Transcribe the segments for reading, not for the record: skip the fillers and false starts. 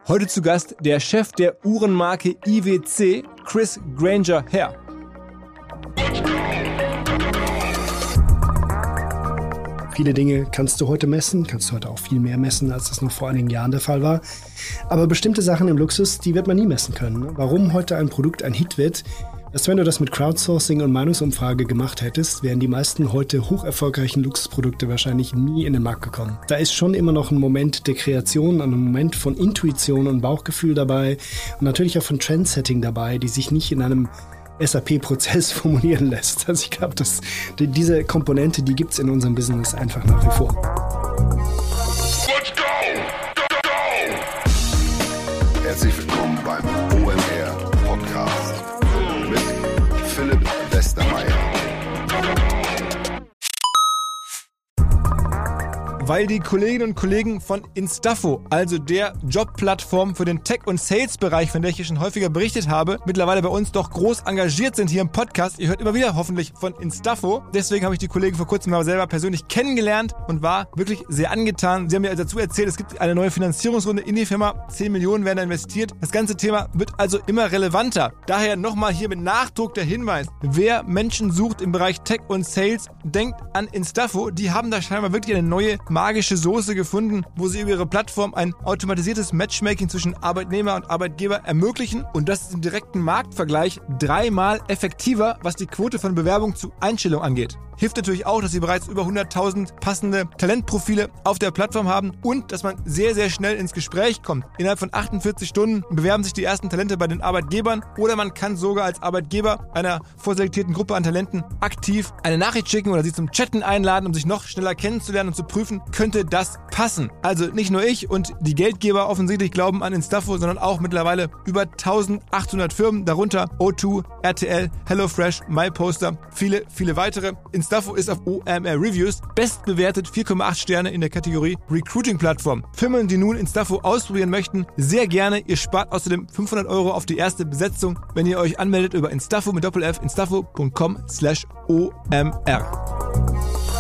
Heute zu Gast der Chef der Uhrenmarke IWC, Chris Grainger Hair. Viele Dinge kannst du heute messen, kannst du heute auch viel mehr messen, als das noch vor einigen Jahren der Fall war. Aber bestimmte Sachen im Luxus, die wird man nie messen können. Warum heute ein Produkt ein Hit wird, dass wenn du das mit Crowdsourcing und Meinungsumfrage gemacht hättest, wären die meisten heute hoch erfolgreichen Luxusprodukte wahrscheinlich nie in den Markt gekommen. Da ist schon immer noch ein Moment der Kreation, ein Moment von Intuition und Bauchgefühl dabei und natürlich auch von Trendsetting dabei, die sich nicht in einem SAP-Prozess formulieren lässt. Also ich glaube, diese Komponente, die gibt es in unserem Business einfach nach wie vor. Let's go! Herzlich willkommen beim OMR Podcast mit Philipp Westermeier. Weil die Kolleginnen und Kollegen von Instafo, also der Jobplattform für den Tech- und Sales-Bereich, von der ich hier schon häufiger berichtet habe, mittlerweile bei uns doch groß engagiert sind hier im Podcast. Ihr hört immer wieder hoffentlich von Instafo. Deswegen habe ich die Kollegen vor kurzem mal selber persönlich kennengelernt und war wirklich sehr angetan. Sie haben mir dazu erzählt, es gibt eine neue Finanzierungsrunde in die Firma. 10 Millionen werden da investiert. Das ganze Thema wird also immer relevanter. Daher nochmal hier mit Nachdruck der Hinweis. Wer Menschen sucht im Bereich Tech und Sales, denkt an Instafo. Die haben da scheinbar wirklich eine neue magische Soße gefunden, wo sie über ihre Plattform ein automatisiertes Matchmaking zwischen Arbeitnehmer und Arbeitgeber ermöglichen, und das ist im direkten Marktvergleich 3-mal effektiver, was die Quote von Bewerbung zu Einstellung angeht. Hilft natürlich auch, dass sie bereits über 100.000 passende Talentprofile auf der Plattform haben und dass man sehr, sehr schnell ins Gespräch kommt. Innerhalb von 48 Stunden bewerben sich die ersten Talente bei den Arbeitgebern, oder man kann sogar als Arbeitgeber einer vorselektierten Gruppe an Talenten aktiv eine Nachricht schicken oder sie zum Chatten einladen, um sich noch schneller kennenzulernen und zu prüfen, könnte das passen. Also nicht nur ich und die Geldgeber offensichtlich glauben an Instafo, sondern auch mittlerweile über 1800 Firmen, darunter O2, RTL, HelloFresh, MyPoster, viele, viele weitere. Instafo ist auf OMR Reviews bestbewertet, 4,8 Sterne in der Kategorie Recruiting-Plattform. Firmen, die nun Instafo ausprobieren möchten, sehr gerne. Ihr spart außerdem 500 € auf die erste Besetzung, wenn ihr euch anmeldet über Instafo mit Doppel-F, instafo.com/OMR.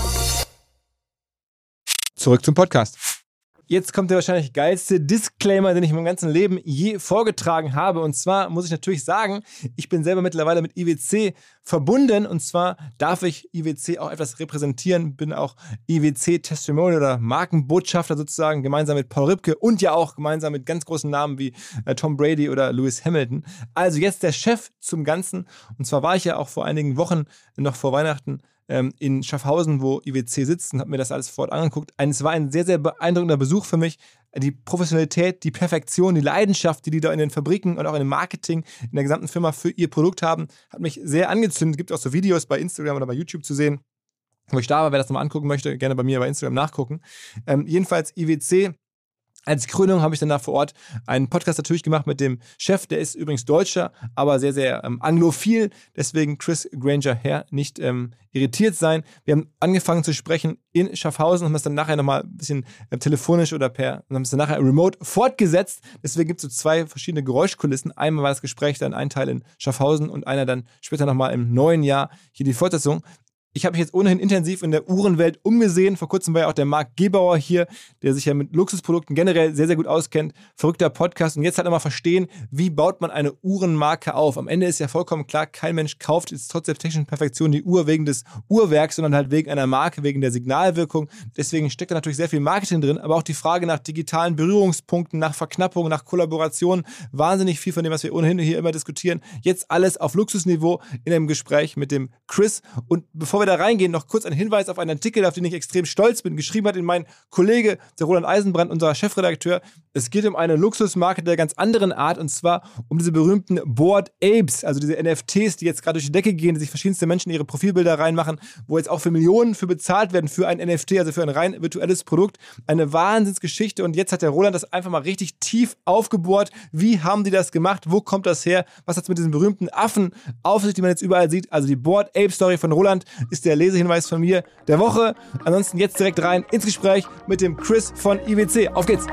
Zurück zum Podcast. Jetzt kommt der wahrscheinlich geilste Disclaimer, den ich in meinem ganzen Leben je vorgetragen habe. Und zwar muss ich natürlich sagen, ich bin selber mittlerweile mit IWC verbunden. Und zwar darf ich IWC auch etwas repräsentieren. Bin auch IWC-Testimonial oder Markenbotschafter sozusagen, gemeinsam mit Paul Ripke und ja auch gemeinsam mit ganz großen Namen wie Tom Brady oder Lewis Hamilton. Also jetzt der Chef zum Ganzen. Und zwar war ich ja auch vor einigen Wochen, noch vor Weihnachten, in Schaffhausen, wo IWC sitzt, und habe mir das alles vor Ort angeguckt. Es war ein sehr, sehr beeindruckender Besuch für mich. Die Professionalität, die Perfektion, die Leidenschaft, die da in den Fabriken und auch in dem Marketing in der gesamten Firma für ihr Produkt haben, hat mich sehr angezündet. Es gibt auch so Videos bei Instagram oder bei YouTube zu sehen, wo ich da war. Wer das nochmal angucken möchte, gerne bei mir bei Instagram nachgucken. Jedenfalls IWC. Als Krönung habe ich dann da vor Ort einen Podcast natürlich gemacht mit dem Chef, der ist übrigens Deutscher, aber sehr, sehr anglophil, deswegen Chris Grainger Hair, nicht irritiert sein. Wir haben angefangen zu sprechen in Schaffhausen, haben es dann nachher nochmal ein bisschen telefonisch oder haben es dann nachher remote fortgesetzt, deswegen gibt es so 2 verschiedene Geräuschkulissen. Einmal war das Gespräch dann ein Teil in Schaffhausen und einer dann später nochmal im neuen Jahr hier die Fortsetzung. Ich habe mich jetzt ohnehin intensiv in der Uhrenwelt umgesehen. Vor kurzem war ja auch der Marc Gebauer hier, der sich ja mit Luxusprodukten generell sehr, sehr gut auskennt. Verrückter Podcast. Und jetzt halt nochmal verstehen, wie baut man eine Uhrenmarke auf. Am Ende ist ja vollkommen klar, kein Mensch kauft jetzt trotz der technischen Perfektion die Uhr wegen des Uhrwerks, sondern halt wegen einer Marke, wegen der Signalwirkung. Deswegen steckt da natürlich sehr viel Marketing drin, aber auch die Frage nach digitalen Berührungspunkten, nach Verknappung, nach Kollaboration. Wahnsinnig viel von dem, was wir ohnehin hier immer diskutieren. Jetzt alles auf Luxusniveau in einem Gespräch mit dem Chris. Und bevor wir da reingehen, noch kurz ein Hinweis auf einen Artikel, auf den ich extrem stolz bin. Geschrieben hat ihn mein Kollege, der Roland Eisenbrand, unser Chefredakteur. Es geht um eine Luxusmarke der ganz anderen Art, und zwar um diese berühmten Bored Apes, also diese NFTs, die jetzt gerade durch die Decke gehen, die sich verschiedenste Menschen ihre Profilbilder reinmachen, wo jetzt auch für Millionen für bezahlt werden für ein NFT, also für ein rein virtuelles Produkt. Eine Wahnsinnsgeschichte, und jetzt hat der Roland das einfach mal richtig tief aufgebohrt. Wie haben die das gemacht? Wo kommt das her? Was hat es mit diesen berühmten Affen auf sich, die man jetzt überall sieht? Also die Bored Ape Story von Roland ist der Lesehinweis von mir der Woche. Ansonsten jetzt direkt rein ins Gespräch mit dem Chris von IWC. Auf geht's!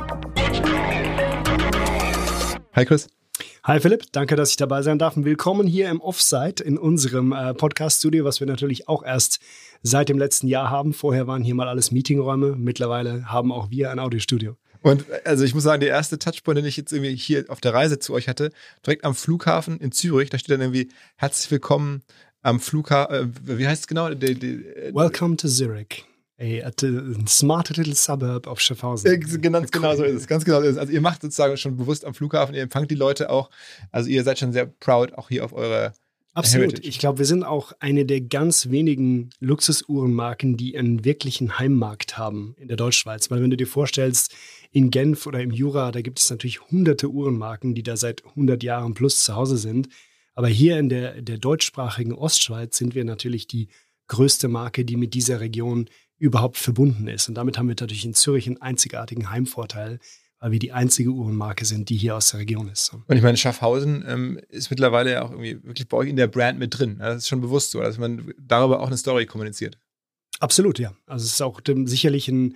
Hi Chris. Hi Philipp, danke, dass ich dabei sein darf. Und willkommen hier im Offsite in unserem Podcast-Studio, was wir natürlich auch erst seit dem letzten Jahr haben. Vorher waren hier mal alles Meetingräume. Mittlerweile haben auch wir ein Audiostudio. Und also ich muss sagen, der erste Touchpoint, den ich jetzt irgendwie hier auf der Reise zu euch hatte, direkt am Flughafen in Zürich, da steht dann irgendwie, herzlich willkommen am Flughafen, wie heißt es genau? Welcome to Zurich. A smart little suburb of Schaffhausen. Genau so ist es. Ganz genau so ist es. Also ihr macht sozusagen schon bewusst am Flughafen, ihr empfangt die Leute auch. Also ihr seid schon sehr proud, auch hier auf eure Absolut. Heritage. Ich glaube, wir sind auch eine der ganz wenigen Luxusuhrenmarken, die einen wirklichen Heimmarkt haben in der Deutschschweiz. Weil wenn du dir vorstellst, in Genf oder im Jura, da gibt es natürlich hunderte Uhrenmarken, die da seit 100 Jahren plus zu Hause sind. Aber hier in der deutschsprachigen Ostschweiz sind wir natürlich die größte Marke, die mit dieser Region überhaupt verbunden ist. Und damit haben wir natürlich in Zürich einen einzigartigen Heimvorteil, weil wir die einzige Uhrenmarke sind, die hier aus der Region ist. Und ich meine, Schaffhausen ist mittlerweile ja auch irgendwie wirklich bei euch in der Brand mit drin. Das ist schon bewusst so, dass man darüber auch eine Story kommuniziert. Absolut, ja. Also es ist auch sicherlich ein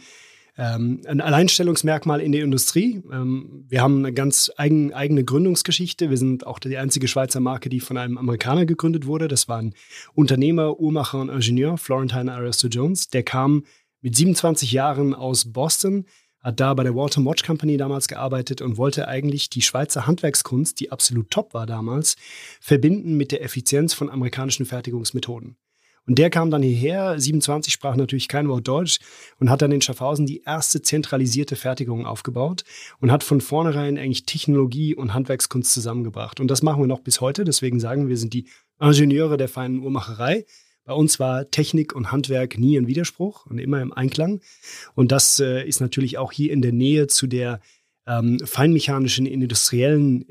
Alleinstellungsmerkmal in der Industrie. Wir haben eine ganz eigene Gründungsgeschichte. Wir sind auch die einzige Schweizer Marke, die von einem Amerikaner gegründet wurde. Das war ein Unternehmer, Uhrmacher und Ingenieur, Florentine Ariosto-Jones. Der kam mit 27 Jahren aus Boston, hat da bei der Waltham Watch Company damals gearbeitet und wollte eigentlich die Schweizer Handwerkskunst, die absolut top war damals, verbinden mit der Effizienz von amerikanischen Fertigungsmethoden. Und der kam dann hierher, 27, sprach natürlich kein Wort Deutsch und hat dann in Schaffhausen die erste zentralisierte Fertigung aufgebaut und hat von vornherein eigentlich Technologie und Handwerkskunst zusammengebracht. Und das machen wir noch bis heute. Deswegen sagen wir, sind die Ingenieure der feinen Uhrmacherei. Bei uns war Technik und Handwerk nie ein Widerspruch und immer im Einklang. Und das ist natürlich auch hier in der Nähe zu der feinmechanischen, industriellen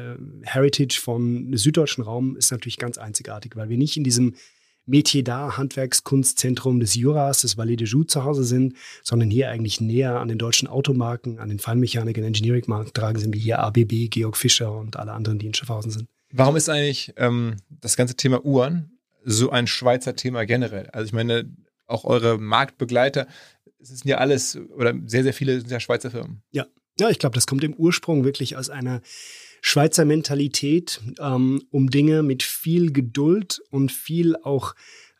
Heritage vom süddeutschen Raum ist natürlich ganz einzigartig, weil wir nicht in diesem Métier d'Art, Handwerkskunstzentrum des Juras, des Valais de Joux zu Hause sind, sondern hier eigentlich näher an den deutschen Automarken, an den Feinmechanik- und Engineering-Marken tragen sind, wie hier ABB, Georg Fischer und alle anderen, die in Schaffhausen sind. Warum ist eigentlich das ganze Thema Uhren so ein Schweizer Thema generell? Also ich meine, auch eure Marktbegleiter, es sind ja alles, oder sehr, sehr viele sind ja Schweizer Firmen. Ja, ich glaube, das kommt im Ursprung wirklich aus einer Schweizer Mentalität, um Dinge mit viel Geduld und viel auch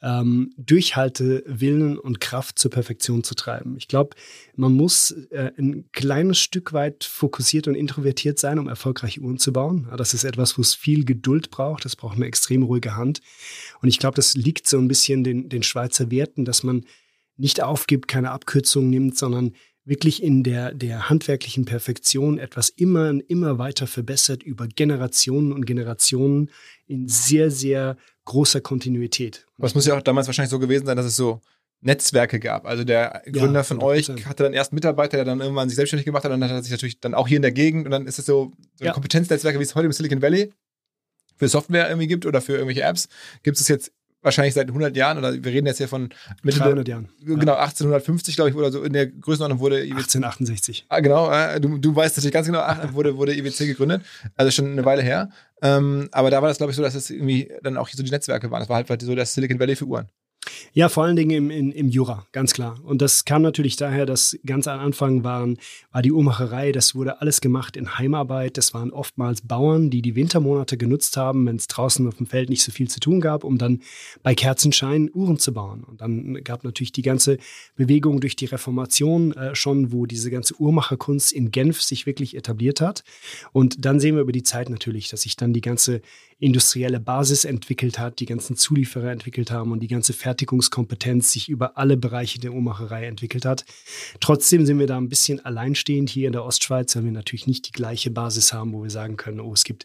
Durchhaltewillen und Kraft zur Perfektion zu treiben. Ich glaube, man muss ein kleines Stück weit fokussiert und introvertiert sein, um erfolgreich Uhren zu bauen. Das ist etwas, wo es viel Geduld braucht. Das braucht eine extrem ruhige Hand. Und ich glaube, das liegt so ein bisschen den Schweizer Werten, dass man nicht aufgibt, keine Abkürzungen nimmt, sondern wirklich in der handwerklichen Perfektion etwas immer weiter verbessert über Generationen und Generationen in sehr, sehr großer Kontinuität. Aber es muss ja auch damals wahrscheinlich so gewesen sein, dass es so Netzwerke gab. Also der Gründer von euch hatte dann erst einen Mitarbeiter, der dann irgendwann sich selbstständig gemacht hat und dann hat er sich natürlich dann auch hier in der Gegend und dann ist es so ein Kompetenznetzwerke, wie es heute im Silicon Valley für Software irgendwie gibt oder für irgendwelche Apps, gibt es jetzt wahrscheinlich seit 100 Jahren, oder wir reden jetzt hier von 300 Jahren. Genau, 1850, glaube ich, oder so in der Größenordnung wurde IWC. 1868. Genau, du weißt natürlich ganz genau, wurde IWC gegründet, also schon eine Weile her. Aber da war das, glaube ich, so, dass es irgendwie dann auch so die Netzwerke waren. Das war halt so das Silicon Valley für Uhren. Ja, vor allen Dingen im Jura, ganz klar. Und das kam natürlich daher, dass ganz am Anfang war die Uhrmacherei, das wurde alles gemacht in Heimarbeit. Das waren oftmals Bauern, die Wintermonate genutzt haben, wenn es draußen auf dem Feld nicht so viel zu tun gab, um dann bei Kerzenschein Uhren zu bauen. Und dann gab natürlich die ganze Bewegung durch die Reformation schon, wo diese ganze Uhrmacherkunst in Genf sich wirklich etabliert hat. Und dann sehen wir über die Zeit natürlich, dass sich dann die ganze industrielle Basis entwickelt hat, die ganzen Zulieferer entwickelt haben und die ganze Fertigungskompetenz sich über alle Bereiche der Uhrmacherei entwickelt hat. Trotzdem sind wir da ein bisschen alleinstehend hier in der Ostschweiz, weil wir natürlich nicht die gleiche Basis haben, wo wir sagen können, es gibt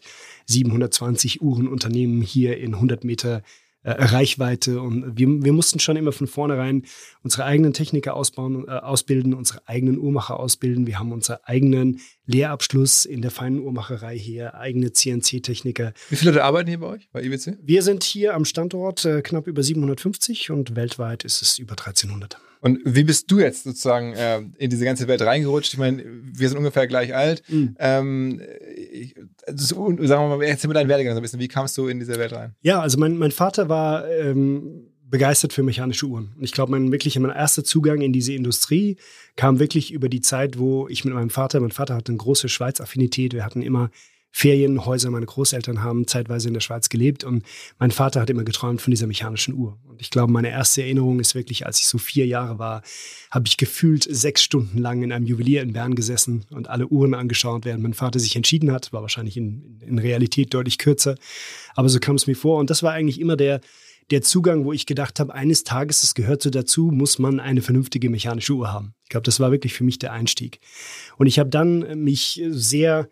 720 Uhrenunternehmen hier in 100 Meter Reichweite und wir mussten schon immer von vornherein unsere eigenen Techniker ausbilden, unsere eigenen Uhrmacher ausbilden. Wir haben unseren eigenen Lehrabschluss in der feinen Uhrmacherei hier, eigene CNC-Techniker. Wie viele Leute arbeiten hier bei euch, bei IWC? Wir sind hier am Standort knapp über 750 und weltweit ist es über 1300. Und wie bist du jetzt sozusagen in diese ganze Welt reingerutscht? Ich meine, wir sind ungefähr gleich alt. Sagen wir mal, erzähl mir deinen Werdegang so ein bisschen. Wie kamst du in diese Welt rein? Ja, also mein Vater war begeistert für mechanische Uhren. Und ich glaube, mein erster Zugang in diese Industrie kam wirklich über die Zeit, wo ich mit mein Vater hatte eine große Schweiz-Affinität. Wir hatten immer Ferienhäuser. Meine Großeltern haben zeitweise in der Schweiz gelebt und mein Vater hat immer geträumt von dieser mechanischen Uhr. Und ich glaube, meine erste Erinnerung ist wirklich, als ich so 4 Jahre war, habe ich gefühlt 6 Stunden lang in einem Juwelier in Bern gesessen und alle Uhren angeschaut, während mein Vater sich entschieden hat. War wahrscheinlich in Realität deutlich kürzer. Aber so kam es mir vor. Und das war eigentlich immer der Zugang, wo ich gedacht habe, eines Tages, das gehört so dazu, muss man eine vernünftige mechanische Uhr haben. Ich glaube, das war wirklich für mich der Einstieg. Und ich habe dann mich sehr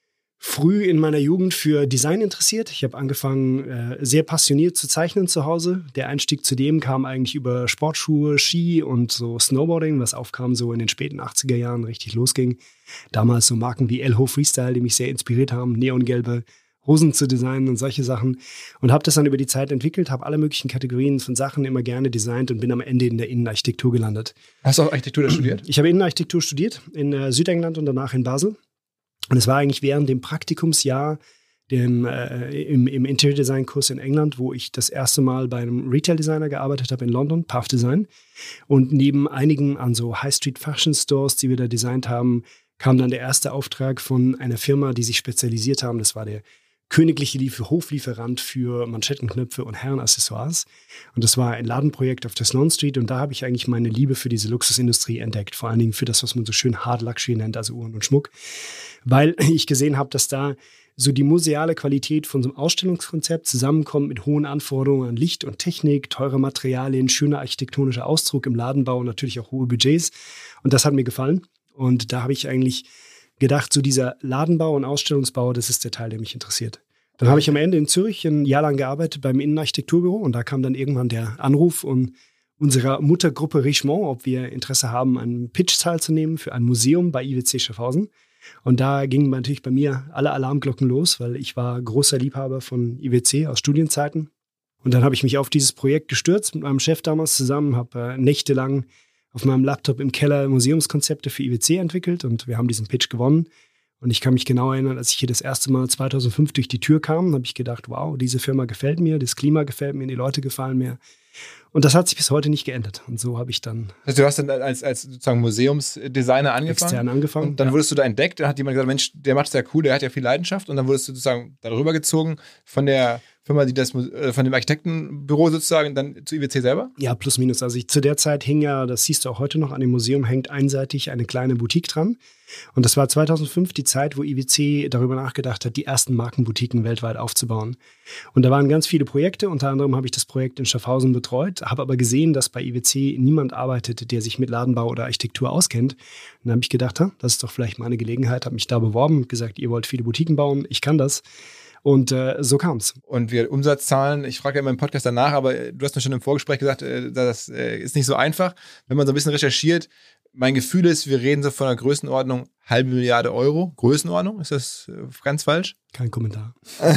früh in meiner Jugend für Design interessiert. Ich habe angefangen, sehr passioniert zu zeichnen zu Hause. Der Einstieg zu dem kam eigentlich über Sportschuhe, Ski und so Snowboarding, was aufkam so in den späten 80er Jahren, richtig losging. Damals so Marken wie Elho Freestyle, die mich sehr inspiriert haben, neongelbe Hosen zu designen und solche Sachen. Und habe das dann über die Zeit entwickelt, habe alle möglichen Kategorien von Sachen immer gerne designt und bin am Ende in der Innenarchitektur gelandet. Hast du auch Architektur studiert? Ich habe Innenarchitektur studiert in Südengland und danach in Basel. Und es war eigentlich während dem Praktikumsjahr im Interior Design Kurs in England, wo ich das erste Mal bei einem Retail Designer gearbeitet habe in London, Path Design. Und neben einigen an so High Street Fashion Stores, die wir da designt haben, kam dann der erste Auftrag von einer Firma, die sich spezialisiert haben. Das war der königliche Hoflieferant für Manschettenknöpfe und Herrenaccessoires. Und das war ein Ladenprojekt auf der Sloane Street. Und da habe ich eigentlich meine Liebe für diese Luxusindustrie entdeckt. Vor allen Dingen für das, was man so schön Hard Luxury nennt, also Uhren und Schmuck. Weil ich gesehen habe, dass da so die museale Qualität von so einem Ausstellungskonzept zusammenkommt mit hohen Anforderungen an Licht und Technik, teure Materialien, schöner architektonischer Ausdruck im Ladenbau und natürlich auch hohe Budgets. Und das hat mir gefallen. Und da habe ich eigentlich gedacht, so dieser Ladenbau und Ausstellungsbau, das ist der Teil, der mich interessiert. Dann habe ich am Ende in Zürich ein Jahr lang gearbeitet beim Innenarchitekturbüro und da kam dann irgendwann der Anruf unserer Muttergruppe Richemont, ob wir Interesse haben, einen Pitch teilzunehmen für ein Museum bei IWC Schaffhausen. Und da gingen natürlich bei mir alle Alarmglocken los, weil ich war großer Liebhaber von IWC aus Studienzeiten. Und dann habe ich mich auf dieses Projekt gestürzt mit meinem Chef damals zusammen, habe nächtelang auf meinem Laptop im Keller Museumskonzepte für IWC entwickelt und wir haben diesen Pitch gewonnen. Und ich kann mich genau erinnern, als ich hier das erste Mal 2005 durch die Tür kam, habe ich gedacht, wow, diese Firma gefällt mir, das Klima gefällt mir, die Leute gefallen mir. Und das hat sich bis heute nicht geändert. Und so habe ich dann... Also du hast dann als sozusagen Museumsdesigner angefangen? Extern angefangen. Und dann wurdest du da entdeckt, dann hat jemand gesagt, Mensch, der macht es ja cool, der hat ja viel Leidenschaft. Und dann wurdest du sozusagen darüber gezogen von der Firma, von dem Architektenbüro sozusagen, dann zu IWC selber? Ja, plus minus. Also zu der Zeit hing ja, das siehst du auch heute noch, an dem Museum hängt einseitig eine kleine Boutique dran. Und das war 2005 die Zeit, wo IWC darüber nachgedacht hat, die ersten Markenboutiquen weltweit aufzubauen. Und da waren ganz viele Projekte, unter anderem habe ich das Projekt in Schaffhausen betreut, habe aber gesehen, dass bei IWC niemand arbeitet, der sich mit Ladenbau oder Architektur auskennt. Und dann habe ich gedacht, das ist doch vielleicht meine Gelegenheit, habe mich da beworben und gesagt, ihr wollt viele Boutiquen bauen, ich kann das. Und so kam es. Und wir Umsatzzahlen, ich frage ja immer im Podcast danach, aber du hast mir schon im Vorgespräch gesagt, das ist nicht so einfach. Wenn man so ein bisschen recherchiert, mein Gefühl ist, wir reden so von einer Größenordnung 500 Milliarden Euro. Größenordnung, ist das ganz falsch? Kein Kommentar.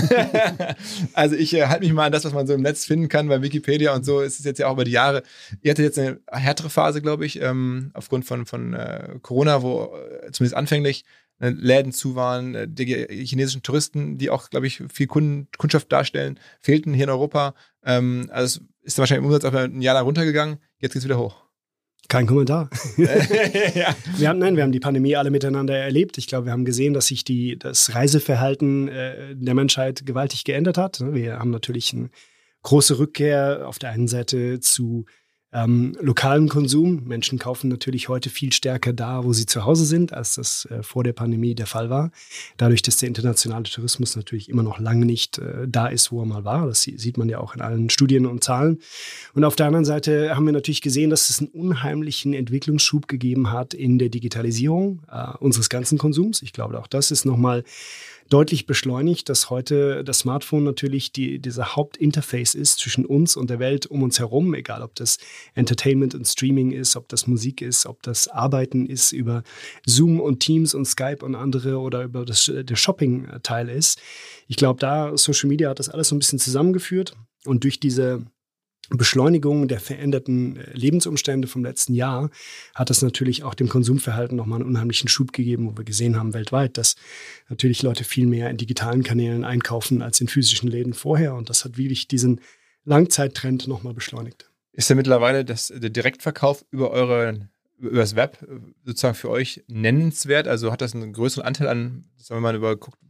Also ich halte mich mal an das, was man so im Netz finden kann, bei Wikipedia und so ist es jetzt ja auch über die Jahre. Ihr hattet jetzt eine härtere Phase, glaube ich, aufgrund von Corona, wo zumindest anfänglich Läden zu waren, die chinesischen Touristen, die auch, glaube ich, viel Kundschaft darstellen, fehlten hier in Europa. Also es ist wahrscheinlich im Umsatz auch ein Jahr lang runtergegangen, jetzt geht es wieder hoch. Kein Kommentar. Ja. Wir haben die Pandemie alle miteinander erlebt. Ich glaube, wir haben gesehen, dass sich das Reiseverhalten der Menschheit gewaltig geändert hat. Wir haben natürlich eine große Rückkehr auf der einen Seite zu lokalen Konsum. Menschen kaufen natürlich heute viel stärker da, wo sie zu Hause sind, als das vor der Pandemie der Fall war. Dadurch, dass der internationale Tourismus natürlich immer noch lange nicht da ist, wo er mal war. Das sieht man ja auch in allen Studien und Zahlen. Und auf der anderen Seite haben wir natürlich gesehen, dass es einen unheimlichen Entwicklungsschub gegeben hat in der Digitalisierung unseres ganzen Konsums. Ich glaube, auch das ist nochmal deutlich beschleunigt, dass heute das Smartphone natürlich dieser Hauptinterface ist zwischen uns und der Welt um uns herum, egal ob das Entertainment und Streaming ist, ob das Musik ist, ob das Arbeiten ist über Zoom und Teams und Skype und andere oder über der Shopping-Teil ist. Ich glaube, Social Media hat das alles so ein bisschen zusammengeführt und durch diese Beschleunigung der veränderten Lebensumstände vom letzten Jahr hat das natürlich auch dem Konsumverhalten nochmal einen unheimlichen Schub gegeben, wo wir gesehen haben weltweit, dass natürlich Leute viel mehr in digitalen Kanälen einkaufen als in physischen Läden vorher. Und das hat wirklich diesen Langzeittrend nochmal beschleunigt. Ist ja mittlerweile der Direktverkauf über das Web sozusagen für euch nennenswert? Also hat das einen größeren Anteil an, wenn man guckt,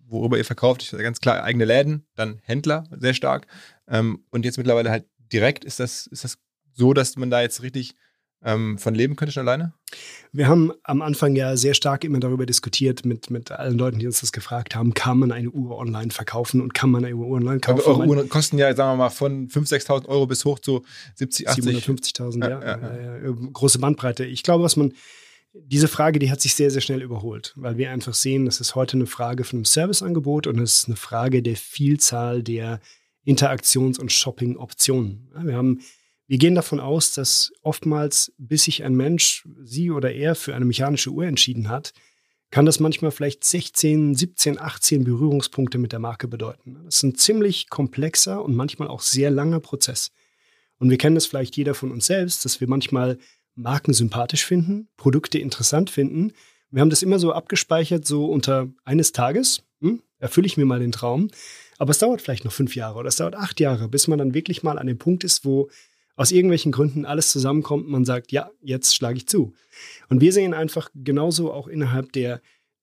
worüber ihr verkauft, ganz klar eigene Läden, dann Händler, sehr stark. Und jetzt mittlerweile halt direkt. Ist das so, dass man da jetzt richtig von leben könnte schon alleine? Wir haben am Anfang ja sehr stark immer darüber diskutiert mit allen Leuten, die uns das gefragt haben, kann man eine Uhr online verkaufen und kann man eine Uhr online kaufen? Aber eure Uhren kosten ja, sagen wir mal, von 5.000, 6.000 Euro bis hoch zu 70, 80. 750.000, ja. Große Bandbreite. Ich glaube, diese Frage, die hat sich sehr, sehr schnell überholt, weil wir einfach sehen, das ist heute eine Frage von einem Serviceangebot und es ist eine Frage der Vielzahl der Interaktions- und Shopping-Optionen. Wir gehen davon aus, dass oftmals, bis sich ein Mensch, sie oder er, für eine mechanische Uhr entschieden hat, kann das manchmal vielleicht 16, 17, 18 Berührungspunkte mit der Marke bedeuten. Das ist ein ziemlich komplexer und manchmal auch sehr langer Prozess. Und wir kennen das vielleicht jeder von uns selbst, dass wir manchmal Marken sympathisch finden, Produkte interessant finden. Wir haben das immer so abgespeichert, so unter eines Tages, erfülle ich mir mal den Traum. Aber es dauert vielleicht noch 5 Jahre oder es dauert 8 Jahre, bis man dann wirklich mal an dem Punkt ist, wo aus irgendwelchen Gründen alles zusammenkommt und man sagt, ja, jetzt schlage ich zu. Und wir sehen einfach genauso auch innerhalb der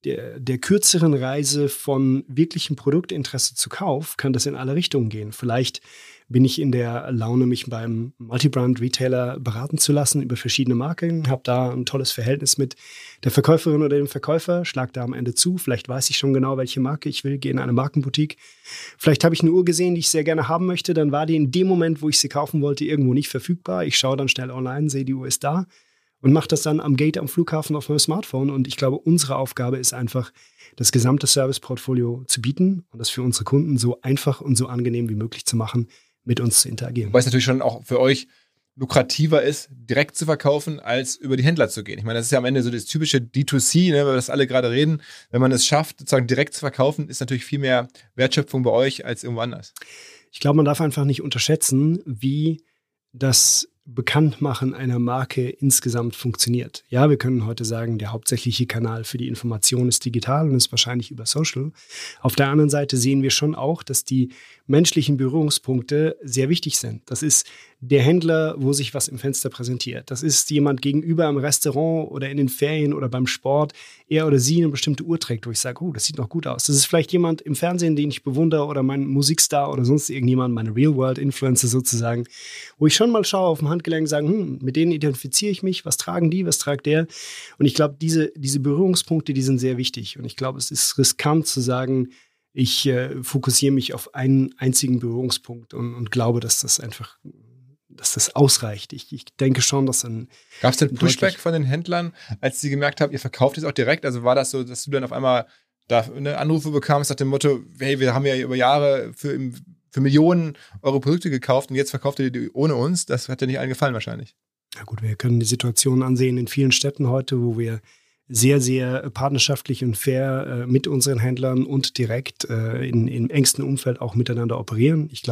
kürzeren Reise von wirklichem Produktinteresse zu Kauf, kann das in alle Richtungen gehen. Vielleicht bin ich in der Laune, mich beim Multibrand-Retailer beraten zu lassen über verschiedene Marken, habe da ein tolles Verhältnis mit der Verkäuferin oder dem Verkäufer, schlag da am Ende zu, vielleicht weiß ich schon genau, welche Marke ich will, gehe in eine Markenboutique. Vielleicht habe ich eine Uhr gesehen, die ich sehr gerne haben möchte, dann war die in dem Moment, wo ich sie kaufen wollte, irgendwo nicht verfügbar. Ich schaue dann schnell online, sehe, die Uhr ist da und mache das dann am Gate am Flughafen auf meinem Smartphone. Und ich glaube, unsere Aufgabe ist einfach, das gesamte Serviceportfolio zu bieten und das für unsere Kunden so einfach und so angenehm wie möglich zu machen, mit uns zu interagieren. Wobei es natürlich schon auch für euch lukrativer ist, direkt zu verkaufen, als über die Händler zu gehen. Ich meine, das ist ja am Ende so das typische D2C, ne, über das alle gerade reden. Wenn man es schafft, sozusagen direkt zu verkaufen, ist natürlich viel mehr Wertschöpfung bei euch als irgendwo anders. Ich glaube, man darf einfach nicht unterschätzen, wie das Bekanntmachen einer Marke insgesamt funktioniert. Ja, wir können heute sagen, der hauptsächliche Kanal für die Information ist digital und ist wahrscheinlich über Social. Auf der anderen Seite sehen wir schon auch, dass die menschlichen Berührungspunkte sehr wichtig sind. Das ist der Händler, wo sich was im Fenster präsentiert. Das ist jemand gegenüber im Restaurant oder in den Ferien oder beim Sport, er oder sie eine bestimmte Uhr trägt, wo ich sage, oh, das sieht noch gut aus. Das ist vielleicht jemand im Fernsehen, den ich bewundere oder mein Musikstar oder sonst irgendjemand, meine Real-World-Influencer sozusagen, wo ich schon mal schaue auf dem Handgelenk und sage, mit denen identifiziere ich mich, was tragen die, was tragt der? Und ich glaube, diese Berührungspunkte, die sind sehr wichtig. Und ich glaube, es ist riskant zu sagen, ich fokussiere mich auf einen einzigen Berührungspunkt und glaube, dass das einfach, dass das ausreicht. Ich denke schon, dass dann... Gab es denn Pushback von den Händlern, als sie gemerkt haben, ihr verkauft es auch direkt? Also war das so, dass du dann auf einmal da eine Anrufe bekamst nach dem Motto, hey, wir haben ja über Jahre für Millionen Euro Produkte gekauft und jetzt verkauft ihr die ohne uns? Das hat dir nicht allen gefallen wahrscheinlich. Ja gut, wir können die Situation ansehen in vielen Städten heute, wo wir sehr, sehr partnerschaftlich und fair mit unseren Händlern und direkt im engsten Umfeld auch miteinander operieren. Ich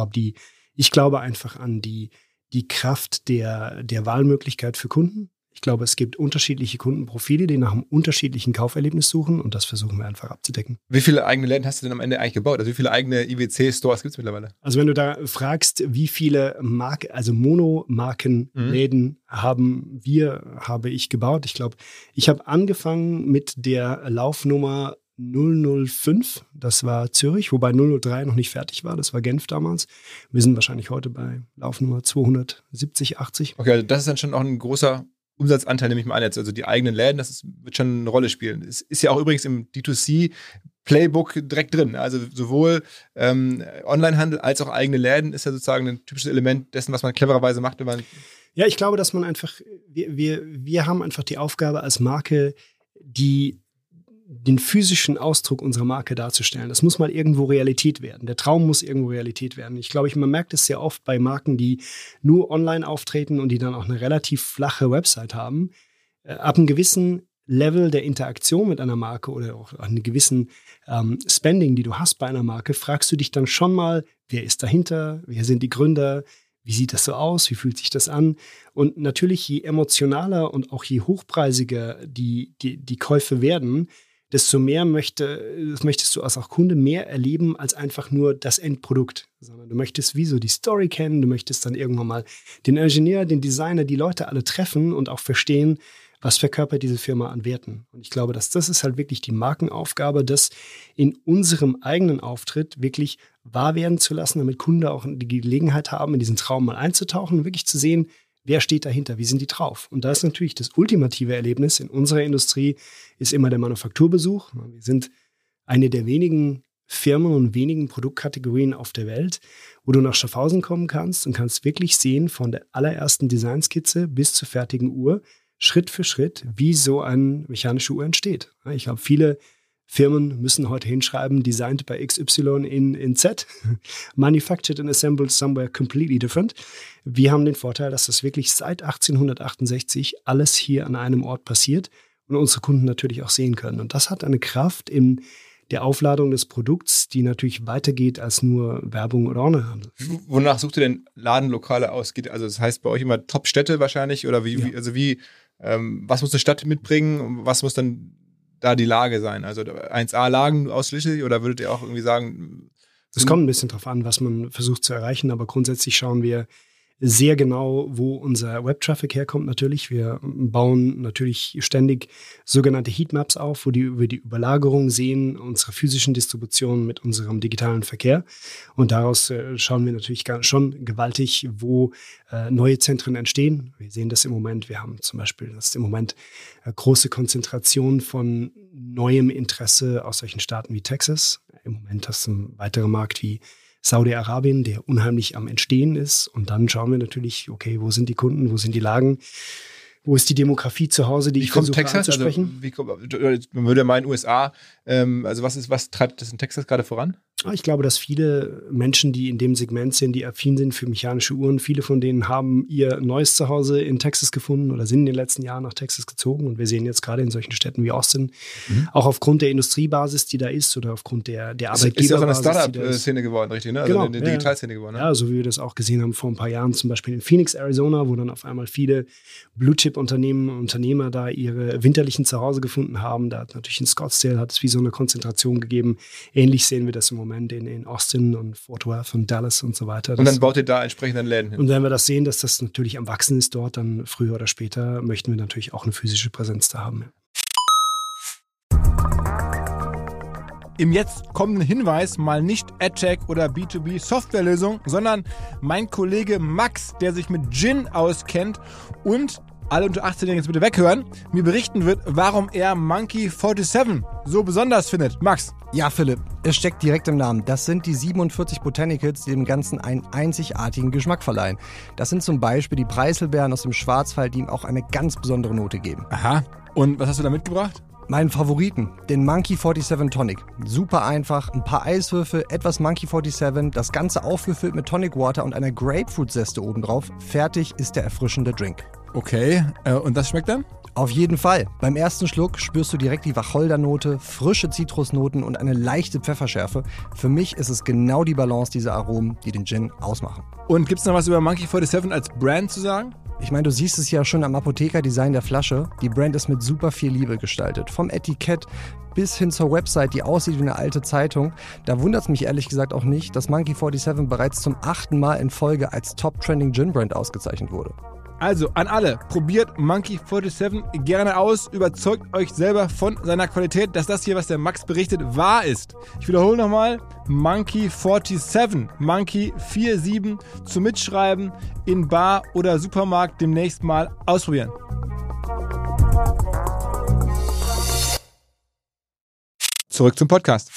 glaube einfach an die Kraft der Wahlmöglichkeit für Kunden. Ich glaube, es gibt unterschiedliche Kundenprofile, die nach einem unterschiedlichen Kauferlebnis suchen und das versuchen wir einfach abzudecken. Wie viele eigene Läden hast du denn am Ende eigentlich gebaut? Also wie viele eigene IWC-Stores gibt es mittlerweile? Also wenn du da fragst, wie viele Monomarkenläden habe ich gebaut. Ich glaube, ich habe angefangen mit der Laufnummer 005, das war Zürich, wobei 003 noch nicht fertig war, das war Genf damals. Wir sind wahrscheinlich heute bei Laufnummer 270, 80. Okay, also das ist dann schon auch ein großer Umsatzanteil, nehme ich mal an jetzt. Also die eigenen Läden, wird schon eine Rolle spielen. Es ist ja auch übrigens im D2C-Playbook direkt drin. Also sowohl Onlinehandel als auch eigene Läden ist ja sozusagen ein typisches Element dessen, was man clevererweise macht, wenn man... Ja, ich glaube, dass man einfach, wir haben einfach die Aufgabe als Marke, den physischen Ausdruck unserer Marke darzustellen. Das muss mal irgendwo Realität werden. Der Traum muss irgendwo Realität werden. Ich glaube, man merkt es sehr oft bei Marken, die nur online auftreten und die dann auch eine relativ flache Website haben. Ab einem gewissen Level der Interaktion mit einer Marke oder auch einem gewissen Spending, die du hast bei einer Marke, fragst du dich dann schon mal, wer ist dahinter? Wer sind die Gründer? Wie sieht das so aus? Wie fühlt sich das an? Und natürlich, je emotionaler und auch je hochpreisiger die Käufe werden, desto mehr möchtest du als auch Kunde mehr erleben als einfach nur das Endprodukt. Sondern du möchtest wie so die Story kennen, du möchtest dann irgendwann mal den Ingenieur, den Designer, die Leute alle treffen und auch verstehen, Was verkörpert diese Firma an Werten? Und ich glaube, dass das ist halt wirklich die Markenaufgabe, das in unserem eigenen Auftritt wirklich wahr werden zu lassen, damit Kunden auch die Gelegenheit haben, in diesen Traum mal einzutauchen und wirklich zu sehen, wer steht dahinter, wie sind die drauf? Und da ist natürlich das ultimative Erlebnis in unserer Industrie ist immer der Manufakturbesuch. Wir sind eine der wenigen Firmen und wenigen Produktkategorien auf der Welt, wo du nach Schaffhausen kommen kannst und kannst wirklich sehen, von der allerersten Designskizze bis zur fertigen Uhr, Schritt für Schritt, wie so eine mechanische Uhr entsteht. Ich glaube, viele Firmen müssen heute hinschreiben, designed by XY in Z, manufactured and assembled somewhere completely different. Wir haben den Vorteil, dass das wirklich seit 1868 alles hier an einem Ort passiert und unsere Kunden natürlich auch sehen können. Und das hat eine Kraft in der Aufladung des Produkts, die natürlich weitergeht als nur Werbung oder Onlinehandel. Wonach sucht ihr denn Ladenlokale aus? Also das heißt bei euch immer Top-Städte wahrscheinlich? Oder was muss eine Stadt mitbringen? Was muss dann da die Lage sein? Also 1A-Lagen ausschließlich? Oder würdet ihr auch irgendwie sagen... Es kommt ein bisschen drauf an, was man versucht zu erreichen, aber grundsätzlich schauen wir sehr genau, wo unser Web-Traffic herkommt natürlich. Wir bauen natürlich ständig sogenannte Heatmaps auf, wo wir die Überlagerung sehen, unserer physischen Distribution mit unserem digitalen Verkehr. Und daraus schauen wir natürlich schon gewaltig, wo neue Zentren entstehen. Wir sehen das im Moment. Wir haben zum Beispiel, das ist im Moment große Konzentration von neuem Interesse aus solchen Staaten wie Texas. Im Moment hast du einen weiteren Markt wie Saudi-Arabien, der unheimlich am Entstehen ist. Und dann schauen wir natürlich, okay, wo sind die Kunden, wo sind die Lagen, wo ist die Demografie zu Hause, die ich versuche anzusprechen. Man würde ja meinen, USA, also was treibt das in Texas gerade voran? Ich glaube, dass viele Menschen, die in dem Segment sind, die affin sind für mechanische Uhren, viele von denen haben ihr neues Zuhause in Texas gefunden oder sind in den letzten Jahren nach Texas gezogen. Und wir sehen jetzt gerade in solchen Städten wie Austin, auch aufgrund der Industriebasis, die da ist oder aufgrund der Arbeitgeberbasis. Ist ja auch eine Startup-Szene geworden, richtig, ne? Also genau, eine Digitalszene geworden. Ne? Ja, so wie wir das auch gesehen haben vor ein paar Jahren, zum Beispiel in Phoenix, Arizona, wo dann auf einmal viele Blue-Chip-Unternehmen und Unternehmer da ihre winterlichen Zuhause gefunden haben. Da hat natürlich in Scottsdale hat es wie so eine Konzentration gegeben. Ähnlich sehen wir das im Moment in Austin und Fort Worth und Dallas und so weiter. Und dann baut ihr da entsprechend dann Läden hin. Und wenn wir das sehen, dass das natürlich am Wachsen ist dort, dann früher oder später möchten wir natürlich auch eine physische Präsenz da haben. Im jetzt kommenden Hinweis mal nicht AdTech oder B2B-Softwarelösung, sondern mein Kollege Max, der sich mit Gin auskennt und alle unter 18 jetzt bitte weghören, mir berichten wird, warum er Monkey 47 so besonders findet. Max. Ja, Philipp, es steckt direkt im Namen. Das sind die 47 Botanicals, die dem Ganzen einen einzigartigen Geschmack verleihen. Das sind zum Beispiel die Preiselbeeren aus dem Schwarzwald, die ihm auch eine ganz besondere Note geben. Aha. Und was hast du da mitgebracht? Meinen Favoriten, den Monkey 47 Tonic. Super einfach, ein paar Eiswürfel, etwas Monkey 47, das Ganze aufgefüllt mit Tonic Water und einer Grapefruit-Zeste obendrauf. Fertig ist der erfrischende Drink. Okay, und das schmeckt dann? Auf jeden Fall. Beim ersten Schluck spürst du direkt die Wacholdernote, frische Zitrusnoten und eine leichte Pfefferschärfe. Für mich ist es genau die Balance dieser Aromen, die den Gin ausmachen. Und gibt es noch was über Monkey 47 als Brand zu sagen? Ich meine, du siehst es ja schon am Apotheker-Design der Flasche. Die Brand ist mit super viel Liebe gestaltet. Vom Etikett bis hin zur Website, die aussieht wie eine alte Zeitung. Da wundert es mich ehrlich gesagt auch nicht, dass Monkey 47 bereits zum 8. Mal in Folge als Top-Trending-Gin-Brand ausgezeichnet wurde. Also an alle, probiert Monkey 47 gerne aus, überzeugt euch selber von seiner Qualität, dass das hier, was der Max berichtet, wahr ist. Ich wiederhole nochmal, Monkey 47, Monkey 47 zum Mitschreiben in Bar oder Supermarkt demnächst mal ausprobieren. Zurück zum Podcast.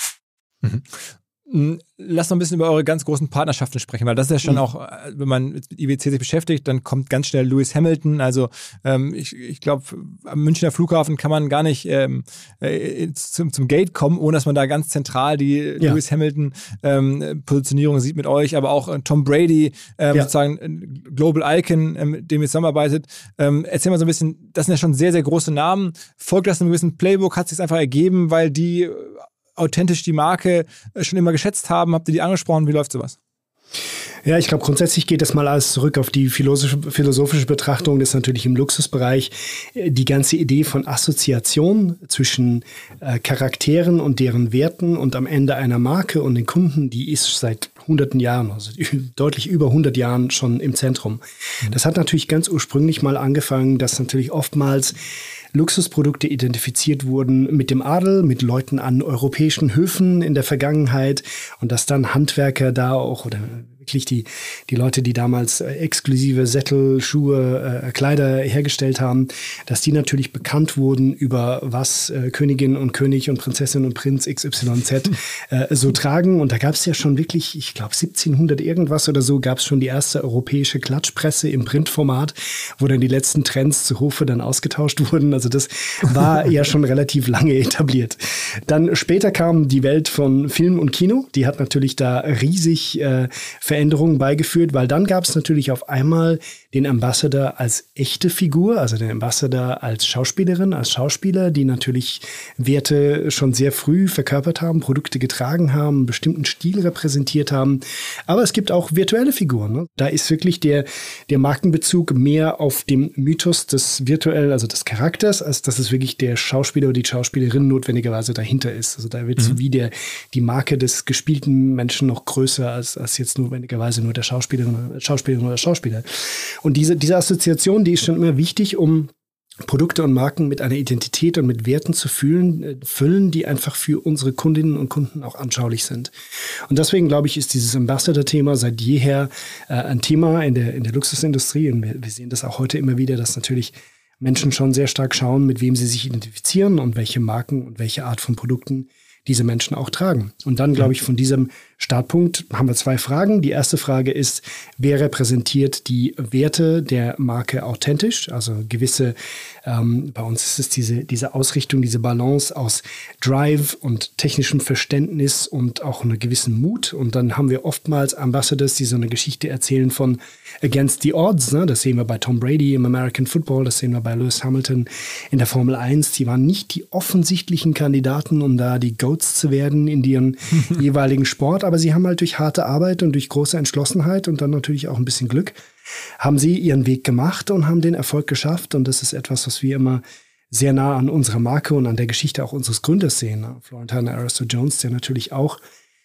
Lass noch ein bisschen über eure ganz großen Partnerschaften sprechen, weil das ist ja schon auch, wenn man mit IWC sich beschäftigt, dann kommt ganz schnell Lewis Hamilton. Also ich glaube, am Münchner Flughafen kann man gar nicht zum Gate kommen, ohne dass man da ganz zentral die Lewis Hamilton Positionierung sieht mit euch, aber auch Tom Brady, sozusagen Global Icon, mit dem ihr zusammenarbeitet. Erzähl mal so ein bisschen, das sind ja schon sehr, sehr große Namen. Folgt das einem gewissen Playbook? Hat es sich einfach ergeben, weil die authentisch die Marke schon immer geschätzt haben? Habt ihr die angesprochen? Wie läuft sowas? Ja, ich glaube, grundsätzlich geht das mal alles zurück auf die philosophische Betrachtung. Das ist natürlich im Luxusbereich die ganze Idee von Assoziation zwischen Charakteren und deren Werten und am Ende einer Marke und den Kunden, die ist seit hunderten Jahren, also deutlich über 100 Jahren schon im Zentrum. Das hat natürlich ganz ursprünglich mal angefangen, dass natürlich oftmals Luxusprodukte identifiziert wurden mit dem Adel, mit Leuten an europäischen Höfen in der Vergangenheit und dass dann Handwerker da auch oder wirklich die Leute, die damals exklusive Sättel, Schuhe, Kleider hergestellt haben, dass die natürlich bekannt wurden über was Königin und König und Prinzessin und Prinz XYZ so tragen. Und da gab es ja schon wirklich, ich glaube 1700 irgendwas oder so, gab es schon die erste europäische Klatschpresse im Printformat, wo dann die letzten Trends zu Hofe dann ausgetauscht wurden. Also das war ja schon relativ lange etabliert. Dann später kam die Welt von Film und Kino. Die hat natürlich da riesig Veränderungen beigeführt, weil dann gab es natürlich auf einmal den Ambassador als echte Figur, also den Ambassador als Schauspielerin, als Schauspieler, die natürlich Werte schon sehr früh verkörpert haben, Produkte getragen haben, einen bestimmten Stil repräsentiert haben. Aber es gibt auch virtuelle Figuren. Ne? Da ist wirklich der Markenbezug mehr auf dem Mythos des virtuellen, also des Charakters, als dass es wirklich der Schauspieler oder die Schauspielerin notwendigerweise dahinter ist. Also da wird so wie die Marke des gespielten Menschen noch größer als jetzt notwendigerweise nur der Schauspielerin oder Schauspieler. Und diese Assoziation, die ist schon immer wichtig, um Produkte und Marken mit einer Identität und mit Werten zu füllen, die einfach für unsere Kundinnen und Kunden auch anschaulich sind. Und deswegen, glaube ich, ist dieses Ambassador-Thema seit jeher ein Thema in der Luxusindustrie. Und wir sehen das auch heute immer wieder, dass natürlich Menschen schon sehr stark schauen, mit wem sie sich identifizieren und welche Marken und welche Art von Produkten diese Menschen auch tragen. Und dann, glaube ich, von diesem Startpunkt haben wir 2 Fragen. Die erste Frage ist, wer repräsentiert die Werte der Marke authentisch? Also gewisse, bei uns ist es diese Ausrichtung, diese Balance aus Drive und technischem Verständnis und auch einer gewissen Mut. Und dann haben wir oftmals Ambassadors, die so eine Geschichte erzählen von Against the Odds. Ne? Das sehen wir bei Tom Brady im American Football, das sehen wir bei Lewis Hamilton in der Formel 1. Die waren nicht die offensichtlichen Kandidaten, um da die Goats zu werden in ihren jeweiligen Sport, aber sie haben halt durch harte Arbeit und durch große Entschlossenheit und dann natürlich auch ein bisschen Glück, haben sie ihren Weg gemacht und haben den Erfolg geschafft. Und das ist etwas, was wir immer sehr nah an unserer Marke und an der Geschichte auch unseres Gründers sehen. Florentine Aristo-Jones, der natürlich auch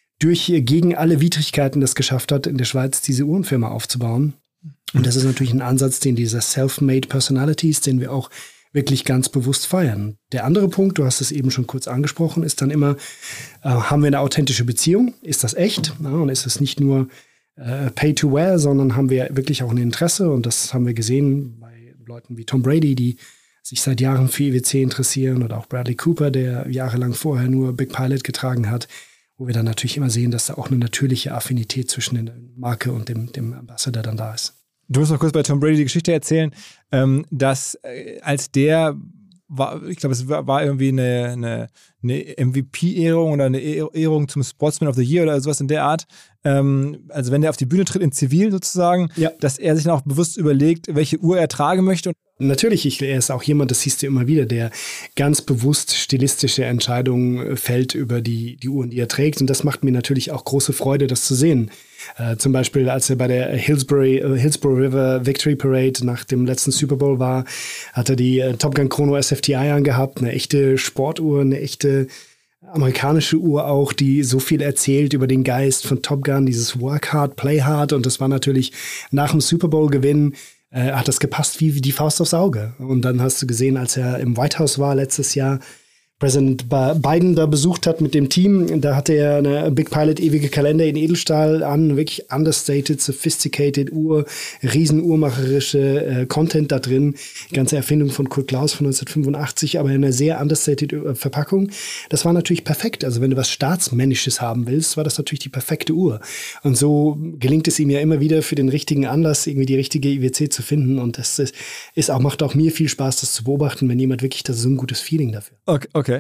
gegen alle Widrigkeiten das geschafft hat, in der Schweiz diese Uhrenfirma aufzubauen. Und das ist natürlich ein Ansatz, den dieser Self-Made Personalities, den wir auch wirklich ganz bewusst feiern. Der andere Punkt, du hast es eben schon kurz angesprochen, ist dann immer, haben wir eine authentische Beziehung? Ist das echt? Ja, und ist es nicht nur Pay to Wear, sondern haben wir wirklich auch ein Interesse? Und das haben wir gesehen bei Leuten wie Tom Brady, die sich seit Jahren für IWC interessieren, oder auch Bradley Cooper, der jahrelang vorher nur Big Pilot getragen hat, wo wir dann natürlich immer sehen, dass da auch eine natürliche Affinität zwischen der Marke und dem Ambassador dann da ist. Du musst noch kurz bei Tom Brady die Geschichte erzählen, dass als der war, ich glaube, es war irgendwie eine MVP-Ehrung oder eine Ehrung zum Sportsman of the Year oder sowas in der Art. Also wenn der auf die Bühne tritt in Zivil sozusagen, ja, dass er sich dann auch bewusst überlegt, welche Uhr er tragen möchte. Natürlich, er ist auch jemand, das siehst du immer wieder, der ganz bewusst stilistische Entscheidungen fällt über die Uhren, die er trägt. Und das macht mir natürlich auch große Freude, das zu sehen. Zum Beispiel, als er bei der Hillsborough River Victory Parade nach dem letzten Super Bowl war, hat er die Top Gun Chrono SFTI angehabt, eine echte Sportuhr, eine echte amerikanische Uhr auch, die so viel erzählt über den Geist von Top Gun, dieses Work Hard, Play Hard. Und das war natürlich nach dem Super Bowl-Gewinn, hat das gepasst wie die Faust aufs Auge. Und dann hast du gesehen, als er im White House war letztes Jahr, Präsident Biden da besucht hat mit dem Team, da hatte er eine Big Pilot ewige Kalender in Edelstahl an, wirklich understated, sophisticated Uhr, riesenuhrmacherische Content da drin, ganze Erfindung von Kurt Klaus von 1985, aber in einer sehr understated Verpackung. Das war natürlich perfekt, also wenn du was Staatsmännisches haben willst, war das natürlich die perfekte Uhr. Und so gelingt es ihm ja immer wieder für den richtigen Anlass irgendwie die richtige IWC zu finden, und das macht auch mir viel Spaß, das zu beobachten, wenn jemand wirklich so ein gutes Feeling dafür. Okay.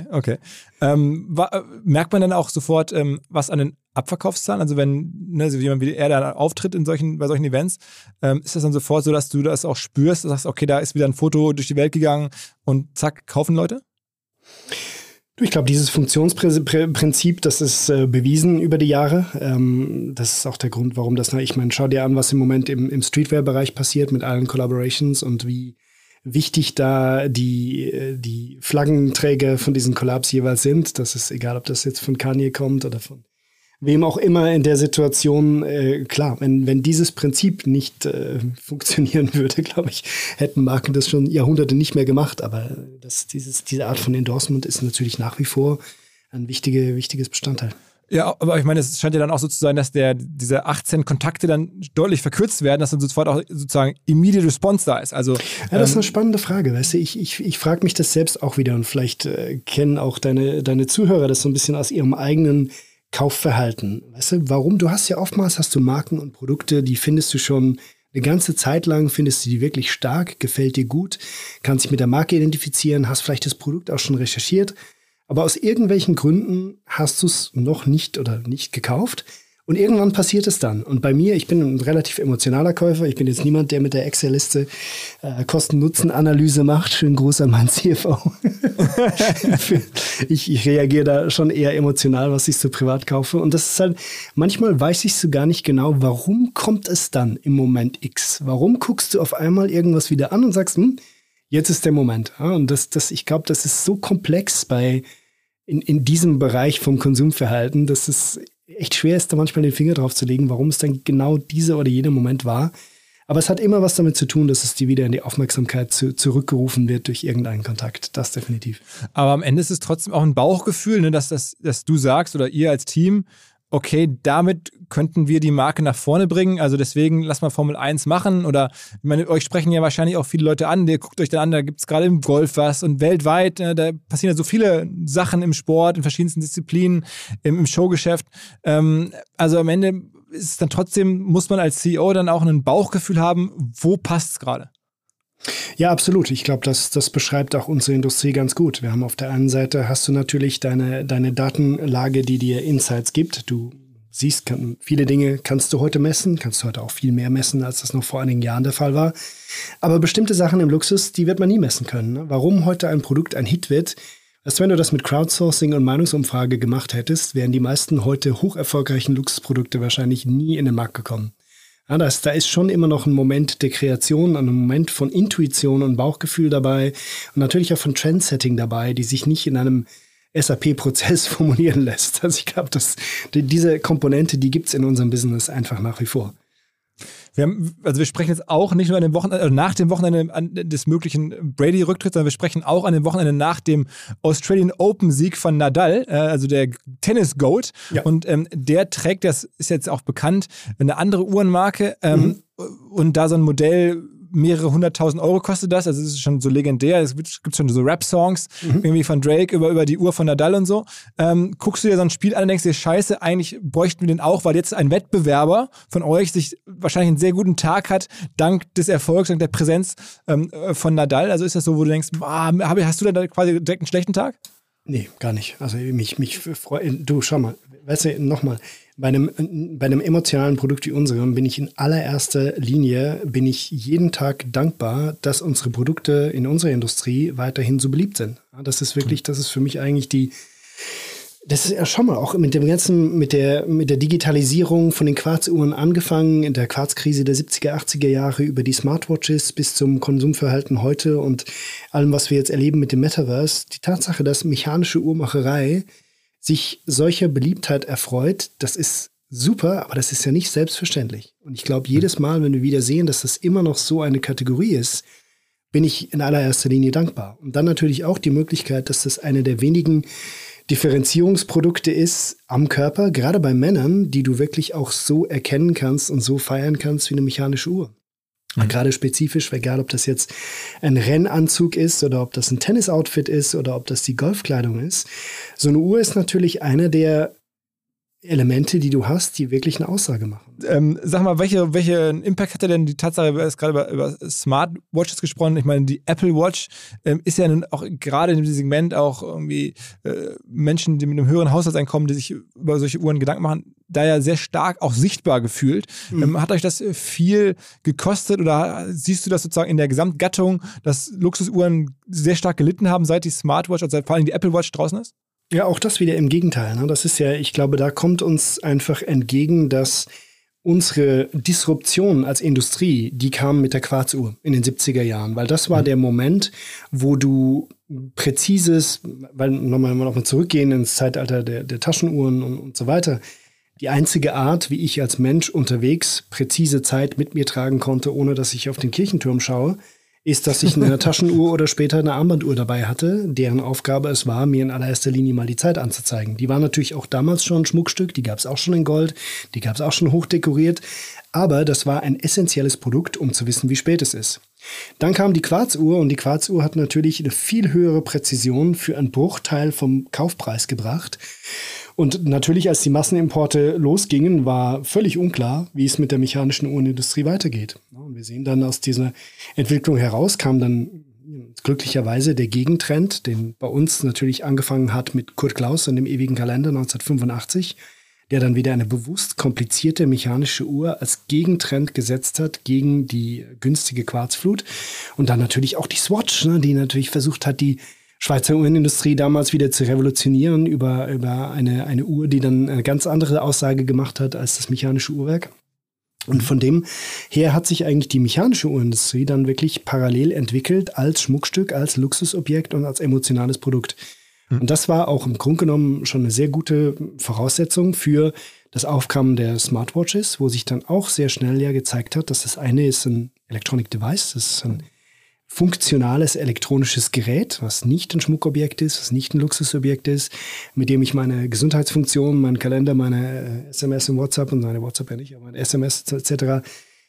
Merkt man dann auch sofort was an den Abverkaufszahlen? Also wenn so jemand wie er da auftritt bei solchen Events, ist das dann sofort so, dass du das auch spürst, dass du sagst, okay, da ist wieder ein Foto durch die Welt gegangen und zack, kaufen Leute? Ich glaube, dieses Funktionsprinzip, das ist bewiesen über die Jahre. Das ist auch der Grund, warum ich meine, schau dir an, was im Moment im Streetwear-Bereich passiert mit allen Collaborations und wie wichtig da die Flaggenträger von diesen Collabs jeweils sind. Das ist egal, ob das jetzt von Kanye kommt oder von wem auch immer in der Situation, klar, wenn dieses Prinzip nicht funktionieren würde, glaube ich, hätten Marken das schon Jahrhunderte nicht mehr gemacht. Aber diese Art von Endorsement ist natürlich nach wie vor ein wichtiges Bestandteil. Ja, aber ich meine, es scheint ja dann auch so zu sein, dass diese 18 Kontakte dann deutlich verkürzt werden, dass dann sofort auch sozusagen immediate Response da ist. Also, ja, das ist eine spannende Frage, weißt du, ich frage mich das selbst auch wieder und vielleicht kennen auch deine Zuhörer das so ein bisschen aus ihrem eigenen Kaufverhalten. Weißt du, warum? Oftmals hast du Marken und Produkte, die findest du schon eine ganze Zeit lang, findest du die wirklich stark, gefällt dir gut, kannst dich mit der Marke identifizieren, hast vielleicht das Produkt auch schon recherchiert, aber aus irgendwelchen Gründen hast du es noch nicht oder nicht gekauft. Und irgendwann passiert es dann. Und bei mir, ich bin ein relativ emotionaler Käufer. Ich bin jetzt niemand, der mit der Excel-Liste Kosten-Nutzen-Analyse macht. Schönen Gruß an meinen CFO. Ich reagiere da schon eher emotional, was ich so privat kaufe. Und das ist halt, manchmal weiß ich so gar nicht genau, warum kommt es dann im Moment X? Warum guckst du auf einmal irgendwas wieder an und sagst, jetzt ist der Moment. Ja, und ich glaube, das ist so komplex in diesem Bereich vom Konsumverhalten, dass es echt schwer ist, da manchmal den Finger drauf zu legen, warum es dann genau dieser oder jener Moment war. Aber es hat immer was damit zu tun, dass es dir wieder in die Aufmerksamkeit zurückgerufen wird durch irgendeinen Kontakt. Das definitiv. Aber am Ende ist es trotzdem auch ein Bauchgefühl, ne, dass du sagst oder ihr als Team, okay, damit könnten wir die Marke nach vorne bringen, also deswegen lass mal Formel 1 machen oder, ich meine, euch sprechen ja wahrscheinlich auch viele Leute an, ihr guckt euch dann an, da gibt es gerade im Golf was und weltweit, da passieren ja so viele Sachen im Sport, in verschiedensten Disziplinen, im Showgeschäft, also am Ende ist es dann trotzdem, muss man als CEO dann auch ein Bauchgefühl haben, wo passt es gerade? Ja, absolut. Ich glaube, das beschreibt auch unsere Industrie ganz gut. Wir haben auf der einen Seite hast du natürlich deine Datenlage, die dir Insights gibt. Du siehst, viele Dinge kannst du heute messen, kannst du heute auch viel mehr messen, als das noch vor einigen Jahren der Fall war. Aber bestimmte Sachen im Luxus, die wird man nie messen können. Ne? Warum heute ein Produkt ein Hit wird, als wenn du das mit Crowdsourcing und Meinungsumfrage gemacht hättest, wären die meisten heute hoch erfolgreichen Luxusprodukte wahrscheinlich nie in den Markt gekommen. Ja, da ist schon immer noch ein Moment der Kreation, ein Moment von Intuition und Bauchgefühl dabei und natürlich auch von Trendsetting dabei, die sich nicht in einem SAP-Prozess formulieren lässt. Also ich glaube, diese Komponente, die gibt es in unserem Business einfach nach wie vor. Wir sprechen jetzt auch nicht nur an dem Wochenende, nach dem Wochenende des möglichen Brady-Rücktritts, sondern wir sprechen auch an dem Wochenende nach dem Australian Open-Sieg von Nadal, also der Tennis-Goat. Ja. Und der trägt, das ist jetzt auch bekannt, eine andere Uhrenmarke und da so ein Modell mehrere 100.000 Euro kostet das, also es ist schon so legendär, es gibt schon so Rap-Songs, irgendwie von Drake über die Uhr von Nadal und so. Guckst du dir so ein Spiel an und denkst dir, scheiße, eigentlich bräuchten wir den auch, weil jetzt ein Wettbewerber von euch sich wahrscheinlich einen sehr guten Tag hat, dank des Erfolgs, dank der Präsenz von Nadal. Also ist das so, wo du denkst, hast du da quasi direkt einen schlechten Tag? Nee, gar nicht. Also mich freut, du, schau mal, weißt du, nochmal, bei einem emotionalen Produkt wie unserem bin ich in allererster Linie, jeden Tag dankbar, dass unsere Produkte in unserer Industrie weiterhin so beliebt sind. Das ist wirklich, das ist für mich eigentlich das ist ja schon mal auch mit dem ganzen, mit der Digitalisierung von den Quarzuhren angefangen, in der Quarzkrise der 70er, 80er Jahre über die Smartwatches bis zum Konsumverhalten heute und allem, was wir jetzt erleben mit dem Metaverse. Die Tatsache, dass mechanische Uhrmacherei sich solcher Beliebtheit erfreut, das ist super, aber das ist ja nicht selbstverständlich. Und ich glaube, jedes Mal, wenn wir wieder sehen, dass das immer noch so eine Kategorie ist, bin ich in allererster Linie dankbar. Und dann natürlich auch die Möglichkeit, dass das eine der wenigen Differenzierungsprodukte ist am Körper, gerade bei Männern, die du wirklich auch so erkennen kannst und so feiern kannst wie eine mechanische Uhr. Gerade spezifisch, egal ob das jetzt ein Rennanzug ist oder ob das ein Tennisoutfit ist oder ob das die Golfkleidung ist. So eine Uhr ist natürlich eine der Elemente, die du hast, die wirklich eine Aussage machen. Sag mal, welchen Impact hatte denn die Tatsache, wir haben jetzt gerade über Smartwatches gesprochen, ich meine, die Apple Watch ist ja nun auch gerade in diesem Segment auch irgendwie Menschen, die mit einem höheren Haushaltseinkommen, die sich über solche Uhren Gedanken machen, da ja sehr stark auch sichtbar gefühlt. Hat euch das viel gekostet oder siehst du das sozusagen in der Gesamtgattung, dass Luxusuhren sehr stark gelitten haben, seit die Smartwatch, also vor allem die Apple Watch draußen ist? Ja, auch das wieder im Gegenteil. Ne? Das ist ja, ich glaube, da kommt uns einfach entgegen, dass unsere Disruption als Industrie, die kam mit der Quarzuhr in den 70er Jahren, weil das war der Moment, wo du präzises, weil nochmal zurückgehen ins Zeitalter der Taschenuhren und so weiter, die einzige Art, wie ich als Mensch unterwegs präzise Zeit mit mir tragen konnte, ohne dass ich auf den Kirchenturm schaue, ist, dass ich eine Taschenuhr oder später eine Armbanduhr dabei hatte, deren Aufgabe es war, mir in allererster Linie mal die Zeit anzuzeigen. Die war natürlich auch damals schon ein Schmuckstück, die gab es auch schon in Gold, die gab es auch schon hochdekoriert, aber das war ein essentielles Produkt, um zu wissen, wie spät es ist. Dann kam die Quarzuhr und die Quarzuhr hat natürlich eine viel höhere Präzision für einen Bruchteil vom Kaufpreis gebracht. Und natürlich, als die Massenimporte losgingen, war völlig unklar, wie es mit der mechanischen Uhrenindustrie weitergeht. Und wir sehen dann, aus dieser Entwicklung heraus kam dann glücklicherweise der Gegentrend, den bei uns natürlich angefangen hat mit Kurt Klaus und dem ewigen Kalender 1985, der dann wieder eine bewusst komplizierte mechanische Uhr als Gegentrend gesetzt hat gegen die günstige Quarzflut. Und dann natürlich auch die Swatch, ne, die natürlich versucht hat, die Schweizer Uhrenindustrie damals wieder zu revolutionieren über eine Uhr, die dann eine ganz andere Aussage gemacht hat als das mechanische Uhrwerk. Und von dem her hat sich eigentlich die mechanische Uhrenindustrie dann wirklich parallel entwickelt als Schmuckstück, als Luxusobjekt und als emotionales Produkt. Und das war auch im Grunde genommen schon eine sehr gute Voraussetzung für das Aufkommen der Smartwatches, wo sich dann auch sehr schnell ja gezeigt hat, dass das eine ist ein Electronic Device, das ist ein funktionales elektronisches Gerät, was nicht ein Schmuckobjekt ist, was nicht ein Luxusobjekt ist, mit dem ich meine Gesundheitsfunktion, meinen Kalender, meine SMS und WhatsApp und meine WhatsApp ja nicht, aber SMS etc.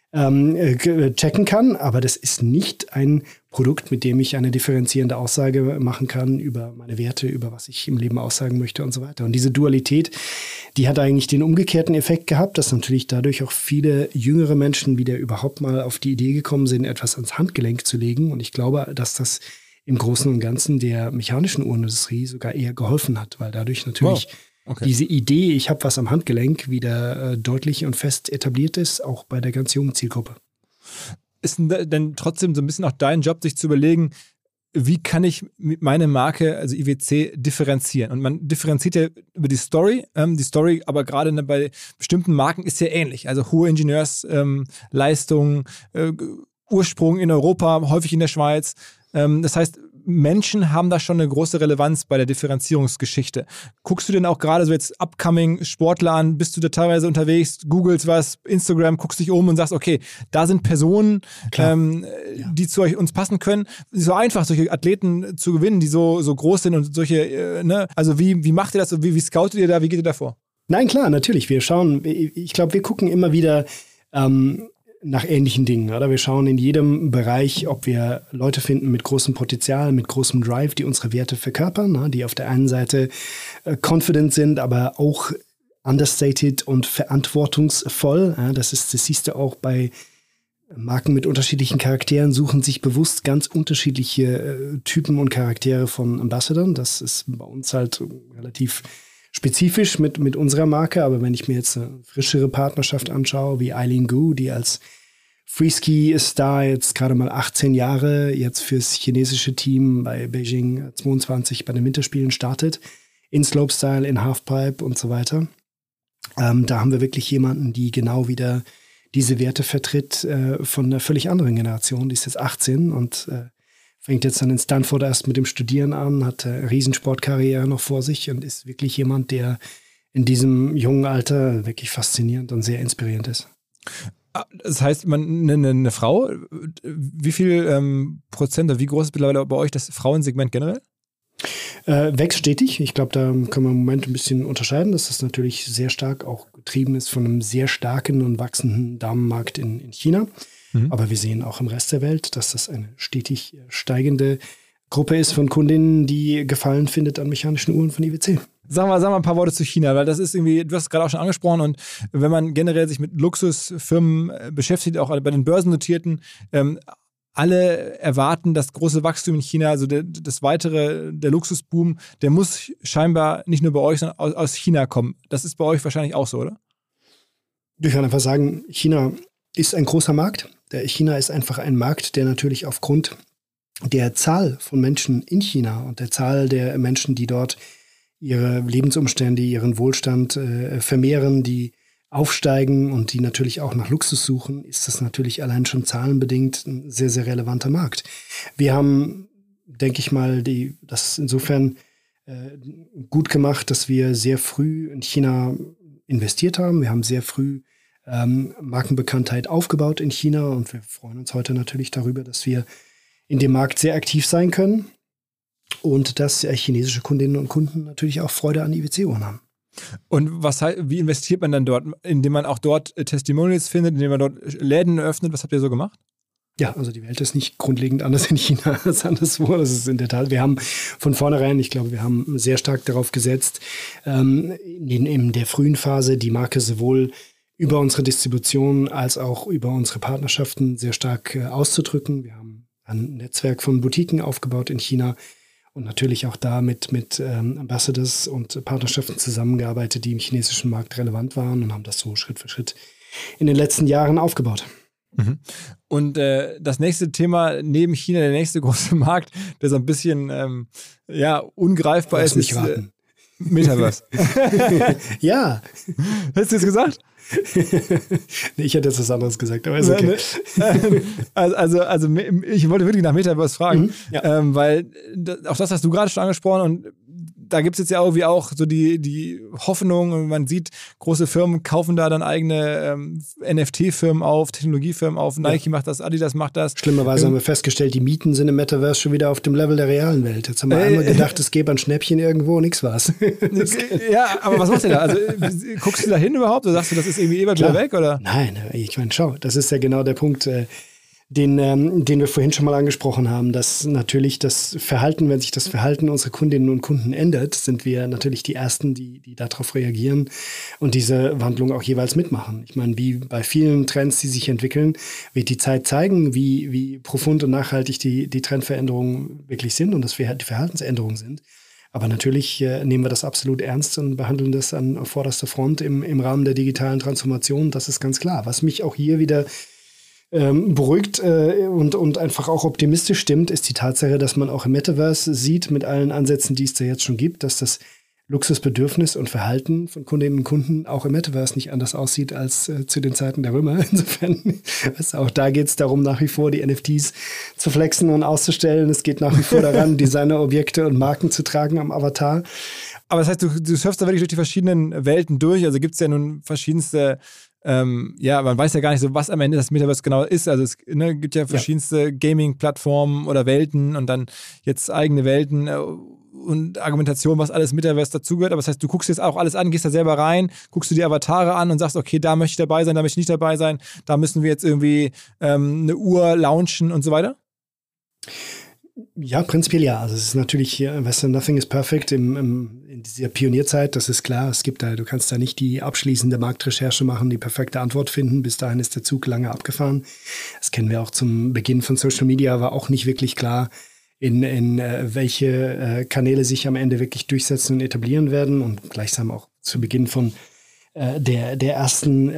Checken kann. Aber das ist nicht ein Produkt, mit dem ich eine differenzierende Aussage machen kann über meine Werte, über was ich im Leben aussagen möchte und so weiter. Und diese Dualität, die hat eigentlich den umgekehrten Effekt gehabt, dass natürlich dadurch auch viele jüngere Menschen wieder überhaupt mal auf die Idee gekommen sind, etwas ans Handgelenk zu legen. Und ich glaube, dass das im Großen und Ganzen der mechanischen Uhrenindustrie sogar eher geholfen hat, weil dadurch natürlich diese Idee, ich habe was am Handgelenk, wieder deutlich und fest etabliert ist, auch bei der ganz jungen Zielgruppe. Ist denn trotzdem so ein bisschen auch dein Job, sich zu überlegen, wie kann ich meine Marke, also IWC, differenzieren? Und man differenziert ja über die Story. Die Story aber gerade bei bestimmten Marken ist ja ähnlich. Also hohe Ingenieursleistungen, Ursprung in Europa, häufig in der Schweiz. Das heißt, Menschen haben da schon eine große Relevanz bei der Differenzierungsgeschichte. Guckst du denn auch gerade so jetzt upcoming Sportler an? Bist du da teilweise unterwegs, googelst was, Instagram, guckst dich um und sagst, okay, da sind Personen, die zu uns passen können. Es ist so einfach, solche Athleten zu gewinnen, die so groß sind und solche, Also wie macht ihr das? Wie scoutet ihr da? Wie geht ihr da vor? Nein, klar, natürlich. Wir schauen, ich glaube, wir gucken immer wieder nach ähnlichen Dingen. Oder? Wir schauen in jedem Bereich, ob wir Leute finden mit großem Potenzial, mit großem Drive, die unsere Werte verkörpern, die auf der einen Seite confident sind, aber auch understated und verantwortungsvoll. Das siehst du auch bei Marken mit unterschiedlichen Charakteren, suchen sich bewusst ganz unterschiedliche Typen und Charaktere von Ambassadern. Das ist bei uns halt relativ spezifisch mit unserer Marke, aber wenn ich mir jetzt eine frischere Partnerschaft anschaue, wie Eileen Gu, die als Freeski-Star jetzt gerade mal 18 Jahre jetzt fürs chinesische Team bei Beijing 22 bei den Winterspielen startet, in Slopestyle, in Halfpipe und so weiter. Da haben wir wirklich jemanden, die genau wieder diese Werte vertritt von einer völlig anderen Generation. Die ist jetzt 18 und fängt jetzt dann in Stanford erst mit dem Studieren an, hat eine Riesensportkarriere noch vor sich und ist wirklich jemand, der in diesem jungen Alter wirklich faszinierend und sehr inspirierend ist. Das heißt, eine Frau, wie viel Prozent oder wie groß ist mittlerweile bei euch das Frauensegment generell? Wächst stetig. Ich glaube, da können wir im Moment ein bisschen unterscheiden, dass das natürlich sehr stark auch getrieben ist von einem sehr starken und wachsenden Damenmarkt in China. Aber wir sehen auch im Rest der Welt, dass das eine stetig steigende Gruppe ist von Kundinnen, die Gefallen findet an mechanischen Uhren von IWC. Sag mal ein paar Worte zu China, weil das ist irgendwie, du hast es gerade auch schon angesprochen und wenn man generell sich mit Luxusfirmen beschäftigt, auch bei den Börsennotierten, alle erwarten das große Wachstum in China, also der Luxusboom, der muss scheinbar nicht nur bei euch, sondern aus China kommen. Das ist bei euch wahrscheinlich auch so, oder? Ich kann einfach sagen, China ist ein großer Markt. China ist einfach ein Markt, der natürlich aufgrund der Zahl von Menschen in China und der Zahl der Menschen, die dort ihre Lebensumstände, ihren Wohlstand vermehren, die aufsteigen und die natürlich auch nach Luxus suchen, ist das natürlich allein schon zahlenbedingt ein sehr, sehr relevanter Markt. Wir haben, denke ich mal, das insofern gut gemacht, dass wir sehr früh in China investiert haben. Wir haben sehr früh Markenbekanntheit aufgebaut in China und wir freuen uns heute natürlich darüber, dass wir in dem Markt sehr aktiv sein können und dass chinesische Kundinnen und Kunden natürlich auch Freude an IWC-Uhren haben. Und wie investiert man dann dort? Indem man auch dort Testimonials findet, indem man dort Läden eröffnet? Was habt ihr so gemacht? Ja, also die Welt ist nicht grundlegend anders in China als anderswo. Das ist in der Tat, wir haben von vornherein, ich glaube, wir haben sehr stark darauf gesetzt, in der frühen Phase die Marke sowohl über unsere Distribution als auch über unsere Partnerschaften sehr stark auszudrücken. Wir haben ein Netzwerk von Boutiquen aufgebaut in China und natürlich auch da mit Ambassadors und Partnerschaften zusammengearbeitet, die im chinesischen Markt relevant waren und haben das so Schritt für Schritt in den letzten Jahren aufgebaut. Mhm. Und das nächste Thema neben China, der nächste große Markt, der so ein bisschen ungreifbar ist, nicht raten. Metaverse. Ja. Hast du es gesagt? Nee, ich hätte jetzt was anderes gesagt, aber ist okay. Also ich wollte wirklich nach Metaverse fragen, weil auch das hast du gerade schon angesprochen und da gibt es jetzt ja irgendwie auch so die Hoffnung und man sieht, große Firmen kaufen da dann eigene NFT-Firmen auf, Technologiefirmen auf, Nike macht das, Adidas macht das. Schlimmerweise haben wir festgestellt, die Mieten sind im Metaverse schon wieder auf dem Level der realen Welt. Jetzt haben wir einmal gedacht, es gäbe ein Schnäppchen irgendwo, nix war's. Nein, ich meine, schau, das ist ja genau der Punkt, den wir vorhin schon mal angesprochen haben, dass natürlich das Verhalten, wenn sich das Verhalten unserer Kundinnen und Kunden ändert, sind wir natürlich die Ersten, die darauf reagieren und diese Wandlung auch jeweils mitmachen. Ich meine, wie bei vielen Trends, die sich entwickeln, wird die Zeit zeigen, wie profund und nachhaltig die Trendveränderungen wirklich sind und dass die Verhaltensänderungen sind. Aber natürlich nehmen wir das absolut ernst und behandeln das an vorderster Front im Rahmen der digitalen Transformation. Das ist ganz klar. Was mich auch hier wieder beruhigt und einfach auch optimistisch stimmt, ist die Tatsache, dass man auch im Metaverse sieht, mit allen Ansätzen, die es da jetzt schon gibt, dass das Luxusbedürfnis und Verhalten von Kundinnen und Kunden auch im Metaverse nicht anders aussieht als zu den Zeiten der Römer. Insofern, auch da geht es darum, nach wie vor die NFTs zu flexen und auszustellen. Es geht nach wie vor daran, Designerobjekte und Marken zu tragen am Avatar. Aber das heißt, du surfst da wirklich durch die verschiedenen Welten durch. Also gibt es ja nun verschiedenste man weiß ja gar nicht so, was am Ende das Metaverse genau ist. Also es gibt ja verschiedenste Gaming-Plattformen oder Welten und dann jetzt eigene Welten und Argumentation, was alles Metaverse dazugehört. Aber das heißt, du guckst jetzt auch alles an, gehst da selber rein, guckst du die Avatare an und sagst, okay, da möchte ich dabei sein, da möchte ich nicht dabei sein, da müssen wir jetzt irgendwie eine Uhr launchen und so weiter? Ja, prinzipiell ja. Also es ist natürlich, nothing is perfect in dieser Pionierzeit, das ist klar. Du kannst da nicht die abschließende Marktrecherche machen, die perfekte Antwort finden. Bis dahin ist der Zug lange abgefahren. Das kennen wir auch zum Beginn von Social Media, war auch nicht wirklich klar, in welche Kanäle sich am Ende wirklich durchsetzen und etablieren werden. Und gleichsam auch zu Beginn von der ersten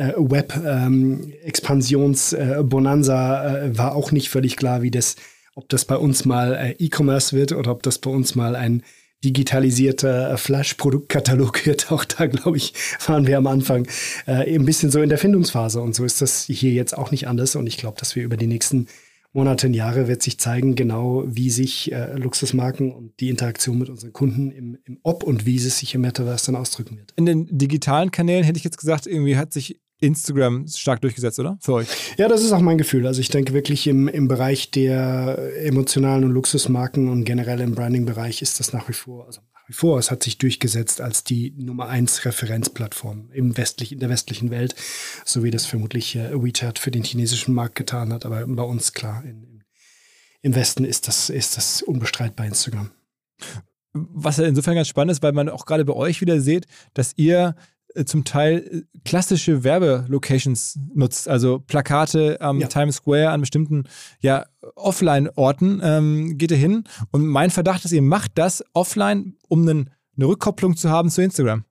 Web-Expansions-Bonanza war auch nicht völlig klar, ob das bei uns mal E-Commerce wird oder ob das bei uns mal ein digitalisierter Flash-Produktkatalog wird. Auch da, glaube ich, waren wir am Anfang ein bisschen so in der Findungsphase. Und so ist das hier jetzt auch nicht anders. Und ich glaube, dass wir über die nächsten Monate und Jahre wird sich zeigen, genau wie sich Luxusmarken und die Interaktion mit unseren Kunden im Ob und wie es sich im Metaverse dann ausdrücken wird. In den digitalen Kanälen hätte ich jetzt gesagt, irgendwie hat sich Instagram stark durchgesetzt, oder? Für euch? Ja, das ist auch mein Gefühl. Also ich denke wirklich im Bereich der emotionalen und Luxusmarken und generell im Branding-Bereich ist das nach wie vor, es hat sich durchgesetzt als die Nummer 1 Referenzplattform in der westlichen Welt, so wie das vermutlich WeChat für den chinesischen Markt getan hat. Aber bei uns, klar, im Westen ist das unbestreitbar Instagram. Was ja insofern ganz spannend ist, weil man auch gerade bei euch wieder sieht, dass ihr zum Teil klassische Werbelocations nutzt, also Plakate am Times Square an bestimmten Offline-Orten geht ihr hin und mein Verdacht ist, ihr macht das offline, um eine Rückkopplung zu haben zu Instagram.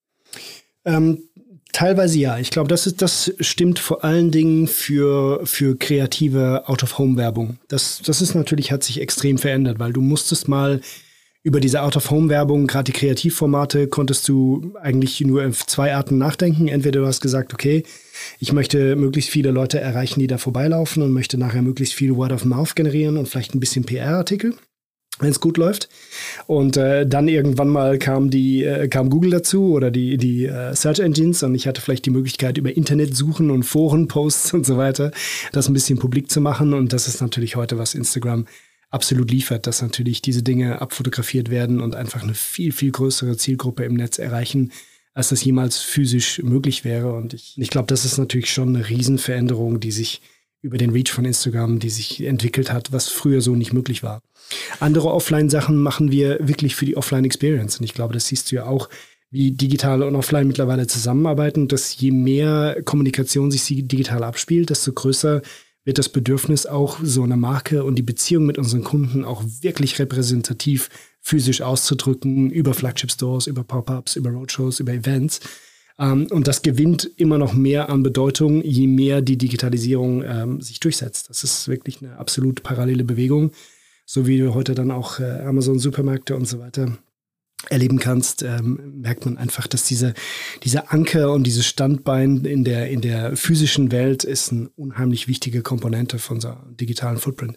Teilweise ja. Ich glaube, das stimmt vor allen Dingen für kreative Out-of-Home-Werbung. Das ist natürlich, hat sich extrem verändert, weil du musstest mal über diese Out-of-Home-Werbung, gerade die Kreativformate, konntest du eigentlich nur auf 2 Arten nachdenken. Entweder du hast gesagt, okay, ich möchte möglichst viele Leute erreichen, die da vorbeilaufen und möchte nachher möglichst viel Word of Mouth generieren und vielleicht ein bisschen PR-Artikel. wenn es gut läuft. Und dann irgendwann mal kam Google dazu oder die Search Engines und ich hatte vielleicht die Möglichkeit, über Internet suchen und Foren, Posts und so weiter, das ein bisschen publik zu machen. Und das ist natürlich heute, was Instagram absolut liefert, dass natürlich diese Dinge abfotografiert werden und einfach eine viel, viel größere Zielgruppe im Netz erreichen, als das jemals physisch möglich wäre. Und ich glaube, das ist natürlich schon eine Riesenveränderung, die sich über den Reach von Instagram, die sich entwickelt hat, was früher so nicht möglich war. Andere Offline-Sachen machen wir wirklich für die Offline-Experience. Und ich glaube, das siehst du ja auch, wie digital und offline mittlerweile zusammenarbeiten, dass je mehr Kommunikation sich digital abspielt, desto größer wird das Bedürfnis auch, so eine Marke und die Beziehung mit unseren Kunden auch wirklich repräsentativ physisch auszudrücken, über Flagship-Stores, über Pop-ups, über Roadshows, über Events. Und das gewinnt immer noch mehr an Bedeutung, je mehr die Digitalisierung sich durchsetzt. Das ist wirklich eine absolut parallele Bewegung, so wie du heute dann auch Amazon-Supermärkte und so weiter erleben kannst, merkt man einfach, dass dieser Anker und dieses Standbein in der physischen Welt ist eine unheimlich wichtige Komponente von unserem digitalen Footprint.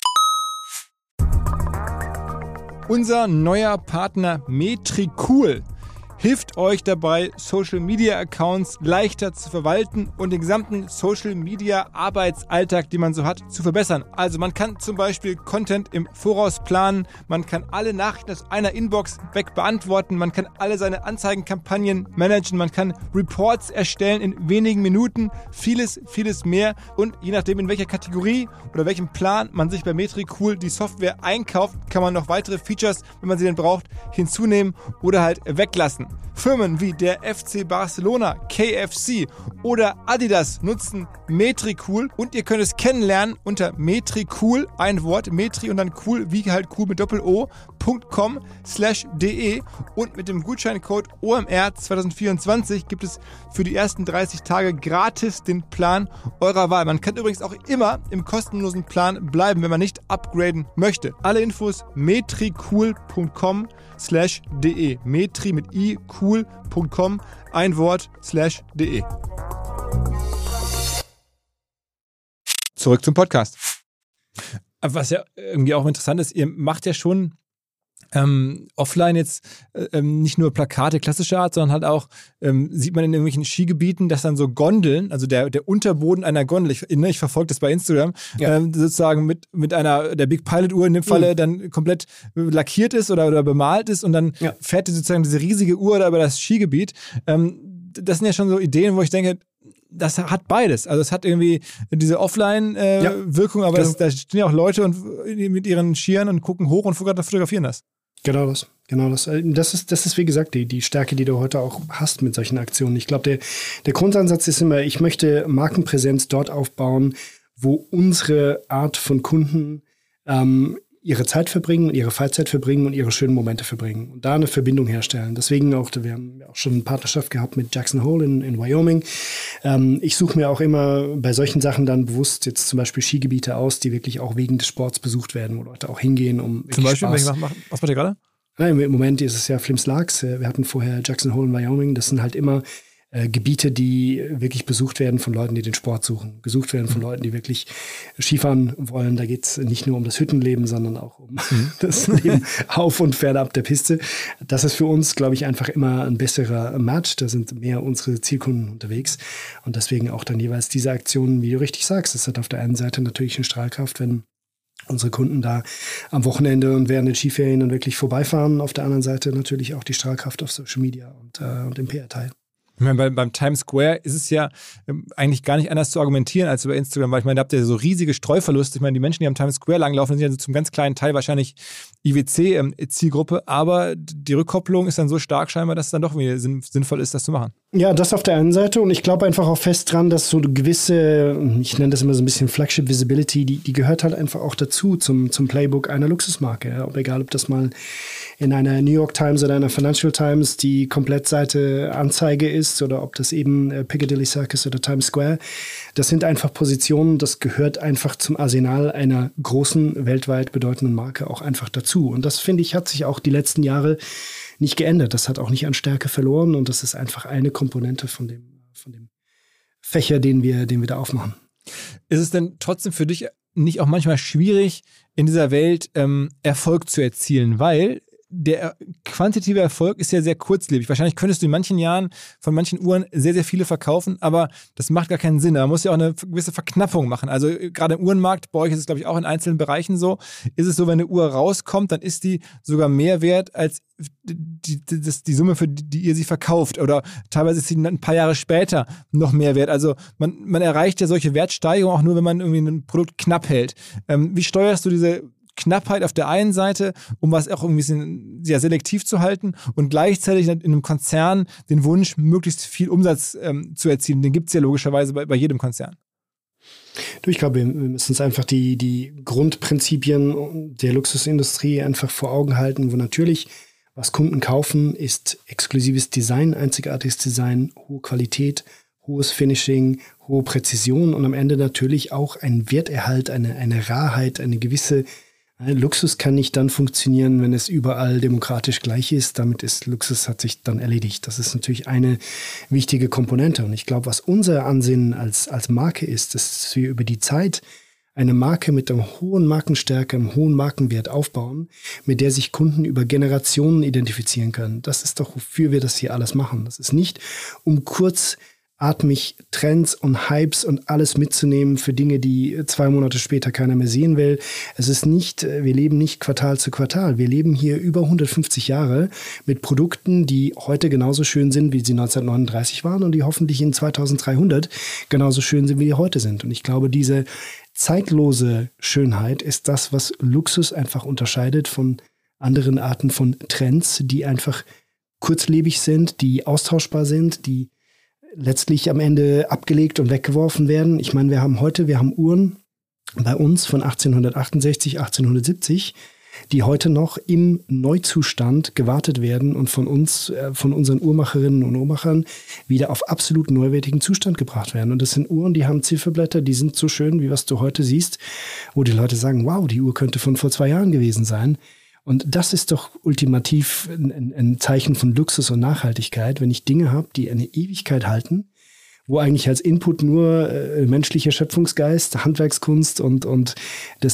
Unser neuer Partner Metricool hilft euch dabei, Social-Media-Accounts leichter zu verwalten und den gesamten Social-Media-Arbeitsalltag, den man so hat, zu verbessern. Also man kann zum Beispiel Content im Voraus planen, man kann alle Nachrichten aus einer Inbox weg beantworten, man kann alle seine Anzeigenkampagnen managen, man kann Reports erstellen in wenigen Minuten, vieles, vieles mehr. Und je nachdem, in welcher Kategorie oder welchem Plan man sich bei Metricool die Software einkauft, kann man noch weitere Features, wenn man sie denn braucht, hinzunehmen oder halt weglassen. Firmen wie der FC Barcelona, KFC oder Adidas nutzen Metricool und ihr könnt es kennenlernen unter Metricool, ein Wort, Metri und dann cool, wie halt cool mit Doppel-O.com/de und mit dem Gutscheincode OMR 2024 gibt es für die ersten 30 Tage gratis den Plan eurer Wahl. Man kann übrigens auch immer im kostenlosen Plan bleiben, wenn man nicht upgraden möchte. Alle Infos metricool.com/de. Metri mit i, cool.com, ein Wort, /de. Zurück zum Podcast. Was ja irgendwie auch interessant ist, ihr macht ja schon offline jetzt nicht nur Plakate klassischer Art, sondern halt auch, sieht man in irgendwelchen Skigebieten, dass dann so Gondeln, also der Unterboden einer Gondel, ich verfolge das bei Instagram, sozusagen mit einer, der Big Pilot Uhr in dem Falle dann komplett lackiert ist oder bemalt ist und dann fährt sozusagen diese riesige Uhr da über das Skigebiet. Das sind ja schon so Ideen, wo ich denke, das hat beides. Also es hat irgendwie diese Offline-Wirkung, aber da stehen ja auch Leute und mit ihren Skiern und gucken hoch und fotografieren das. Genau das. Das ist wie gesagt, die Stärke, die du heute auch hast mit solchen Aktionen. Ich glaube, der Grundansatz ist immer, ich möchte Markenpräsenz dort aufbauen, wo unsere Art von Kunden ihre Zeit verbringen, ihre Freizeit verbringen und ihre schönen Momente verbringen und da eine Verbindung herstellen. Deswegen auch, wir haben auch schon eine Partnerschaft gehabt mit Jackson Hole in Wyoming. Ich suche mir auch immer bei solchen Sachen dann bewusst jetzt zum Beispiel Skigebiete aus, die wirklich auch wegen des Sports besucht werden, wo Leute auch hingehen, um zum Beispiel, was macht ihr gerade? Nein, im Moment ist es ja Flims Larks. Wir hatten vorher Jackson Hole in Wyoming. Das sind halt immer Gebiete, die wirklich besucht werden von Leuten, die den Sport suchen. Gesucht werden von Leuten, die wirklich Skifahren wollen. Da geht es nicht nur um das Hüttenleben, sondern auch um das Leben auf und fernab der Piste. Das ist für uns, glaube ich, einfach immer ein besserer Match. Da sind mehr unsere Zielkunden unterwegs. Und deswegen auch dann jeweils diese Aktionen, wie du richtig sagst. Das hat auf der einen Seite natürlich eine Strahlkraft, wenn unsere Kunden da am Wochenende und während den Skiferien dann wirklich vorbeifahren. Auf der anderen Seite natürlich auch die Strahlkraft auf Social Media und im PR-Teil. Ich meine, beim Times Square ist es ja eigentlich gar nicht anders zu argumentieren als über Instagram, weil ich meine, da habt ihr so riesige Streuverluste. Ich meine, die Menschen, die am Times Square langlaufen, sind ja so zum ganz kleinen Teil wahrscheinlich IWC-Zielgruppe, aber die Rückkopplung ist dann so stark scheinbar, dass es dann doch sinnvoll ist, das zu machen. Ja, das auf der einen Seite und ich glaube einfach auch fest dran, dass so eine gewisse, ich nenne das immer so ein bisschen Flagship Visibility, die gehört halt einfach auch dazu zum Playbook einer Luxusmarke. Ja? Egal, ob das mal in einer New York Times oder einer Financial Times die Komplettseite Anzeige ist oder ob das eben Piccadilly Circus oder Times Square. Das sind einfach Positionen, das gehört einfach zum Arsenal einer großen, weltweit bedeutenden Marke auch einfach dazu. Und das, finde ich, hat sich auch die letzten Jahre nicht geändert. Das hat auch nicht an Stärke verloren und das ist einfach eine Komponente von dem Fächer, den wir da aufmachen. Ist es denn trotzdem für dich nicht auch manchmal schwierig, in dieser Welt Erfolg zu erzielen? Weil der quantitative Erfolg ist ja sehr kurzlebig. Wahrscheinlich könntest du in manchen Jahren von manchen Uhren sehr, sehr viele verkaufen, aber das macht gar keinen Sinn. Man muss ja auch eine gewisse Verknappung machen. Also gerade im Uhrenmarkt, bei euch ist es, glaube ich, auch in einzelnen Bereichen so, ist es so, wenn eine Uhr rauskommt, dann ist die sogar mehr wert als die Summe, für die ihr sie verkauft. Oder teilweise ist sie ein paar Jahre später noch mehr wert. Also man erreicht ja solche Wertsteigerungen auch nur, wenn man irgendwie ein Produkt knapp hält. Wie steuerst du diese Knappheit auf der einen Seite, um was auch irgendwie sehr selektiv zu halten und gleichzeitig in einem Konzern den Wunsch, möglichst viel Umsatz zu erzielen? Den gibt es ja logischerweise bei jedem Konzern. Ich glaube, wir müssen uns einfach die Grundprinzipien der Luxusindustrie einfach vor Augen halten, wo natürlich, was Kunden kaufen, ist exklusives Design, einzigartiges Design, hohe Qualität, hohes Finishing, hohe Präzision und am Ende natürlich auch ein Werterhalt, eine Rarheit, eine gewisse Luxus kann nicht dann funktionieren, wenn es überall demokratisch gleich ist. Damit ist Luxus, hat sich dann erledigt. Das ist natürlich eine wichtige Komponente. Und ich glaube, was unser Ansinnen als Marke ist, dass wir über die Zeit eine Marke mit einer hohen Markenstärke, einem hohen Markenwert aufbauen, mit der sich Kunden über Generationen identifizieren können. Das ist doch, wofür wir das hier alles machen. Das ist nicht, um kurzatmig Trends und Hypes und alles mitzunehmen für Dinge, die 2 Monate später keiner mehr sehen will. Es ist nicht, wir leben nicht Quartal zu Quartal. Wir leben hier über 150 Jahre mit Produkten, die heute genauso schön sind, wie sie 1939 waren und die hoffentlich in 2300 genauso schön sind, wie die heute sind. Und ich glaube, diese zeitlose Schönheit ist das, was Luxus einfach unterscheidet von anderen Arten von Trends, die einfach kurzlebig sind, die austauschbar sind, die letztlich am Ende abgelegt und weggeworfen werden. Ich meine, wir haben Uhren bei uns von 1868, 1870, die heute noch im Neuzustand gewartet werden und von uns, von unseren Uhrmacherinnen und Uhrmachern wieder auf absolut neuwertigen Zustand gebracht werden. Und das sind Uhren, die haben Zifferblätter, die sind so schön, wie was du heute siehst, wo die Leute sagen, wow, die Uhr könnte von vor 2 Jahren gewesen sein. Und das ist doch ultimativ ein Zeichen von Luxus und Nachhaltigkeit, wenn ich Dinge habe, die eine Ewigkeit halten, wo eigentlich als Input nur menschlicher Schöpfungsgeist, Handwerkskunst und des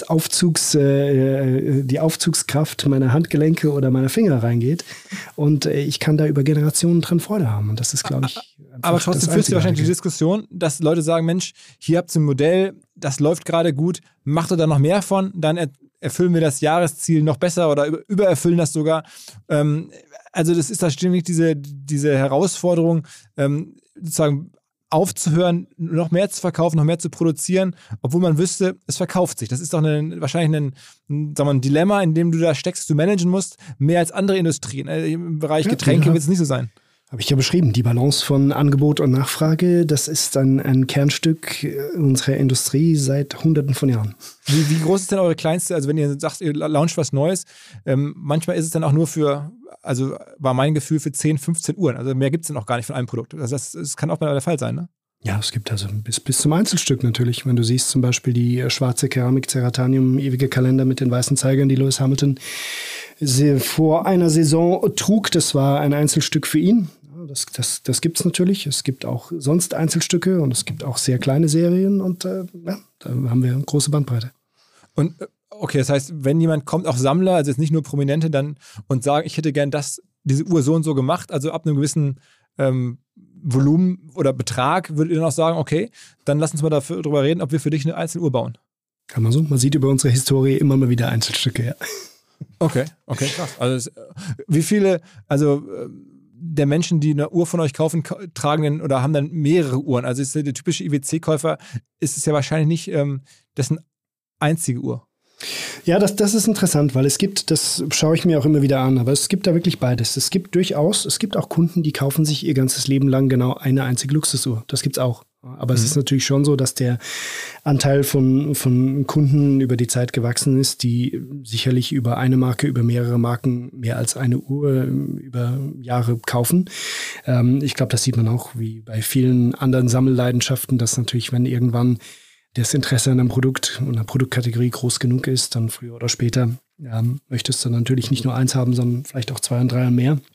die Aufzugskraft meiner Handgelenke oder meiner Finger reingeht. Und ich kann da über Generationen dran Freude haben. Und das ist, glaube ich, aber trotzdem führst du wahrscheinlich die Diskussion, dass Leute sagen, Mensch, hier habt ihr ein Modell, das läuft gerade gut, macht ihr da noch mehr von, dann erfüllen wir das Jahresziel noch besser oder übererfüllen das sogar. Also das ist da ständig diese Herausforderung, sozusagen aufzuhören, noch mehr zu verkaufen, noch mehr zu produzieren, obwohl man wüsste, es verkauft sich. Das ist doch wahrscheinlich ein Dilemma, in dem du da steckst, du managen musst, mehr als andere Industrien. Im Bereich Getränke wird es nicht so sein. Habe ich ja beschrieben, die Balance von Angebot und Nachfrage, das ist ein Kernstück unserer Industrie seit Hunderten von Jahren. Wie groß ist denn eure kleinste, also wenn ihr sagt, ihr launcht was Neues, manchmal ist es dann auch nur also war mein Gefühl für 10, 15 Uhren, also mehr gibt es dann auch gar nicht von einem Produkt. Also das kann auch mal der Fall sein, ne? Ja, es gibt also bis zum Einzelstück natürlich. Wenn du siehst zum Beispiel die schwarze Keramik Ceratanium, ewige Kalender mit den weißen Zeigern, die Lewis Hamilton vor einer Saison trug, das war ein Einzelstück für ihn. Das gibt es natürlich. Es gibt auch sonst Einzelstücke und es gibt auch sehr kleine Serien und da haben wir eine große Bandbreite. Und okay, das heißt, wenn jemand kommt, auch Sammler, also jetzt nicht nur Prominente, dann und sagen, ich hätte gern diese Uhr so und so gemacht, also ab einem gewissen Volumen oder Betrag, würdet ihr dann auch sagen, okay, dann lass uns mal darüber reden, ob wir für dich eine einzelne Uhr bauen. Kann man so. Man sieht über unsere Historie immer mal wieder Einzelstücke, ja. Okay, krass. Also wie viele, der Menschen, die eine Uhr von euch kaufen, tragen dann oder haben dann mehrere Uhren. Also ist der typische IWC-Käufer, ist es ja wahrscheinlich nicht dessen einzige Uhr. Ja, das ist interessant, weil das schaue ich mir auch immer wieder an, aber es gibt da wirklich beides. Es gibt auch Kunden, die kaufen sich ihr ganzes Leben lang genau eine einzige Luxusuhr. Das gibt's auch. Aber es ist natürlich schon so, dass der Anteil von Kunden über die Zeit gewachsen ist, die sicherlich über eine Marke, über mehrere Marken mehr als eine Uhr über Jahre kaufen. Ich glaube, das sieht man auch wie bei vielen anderen Sammelleidenschaften, dass natürlich, wenn irgendwann das Interesse an einem Produkt und einer Produktkategorie groß genug ist, dann früher oder später möchtest du natürlich nicht nur eins haben, sondern vielleicht auch 2 und 3 und mehr.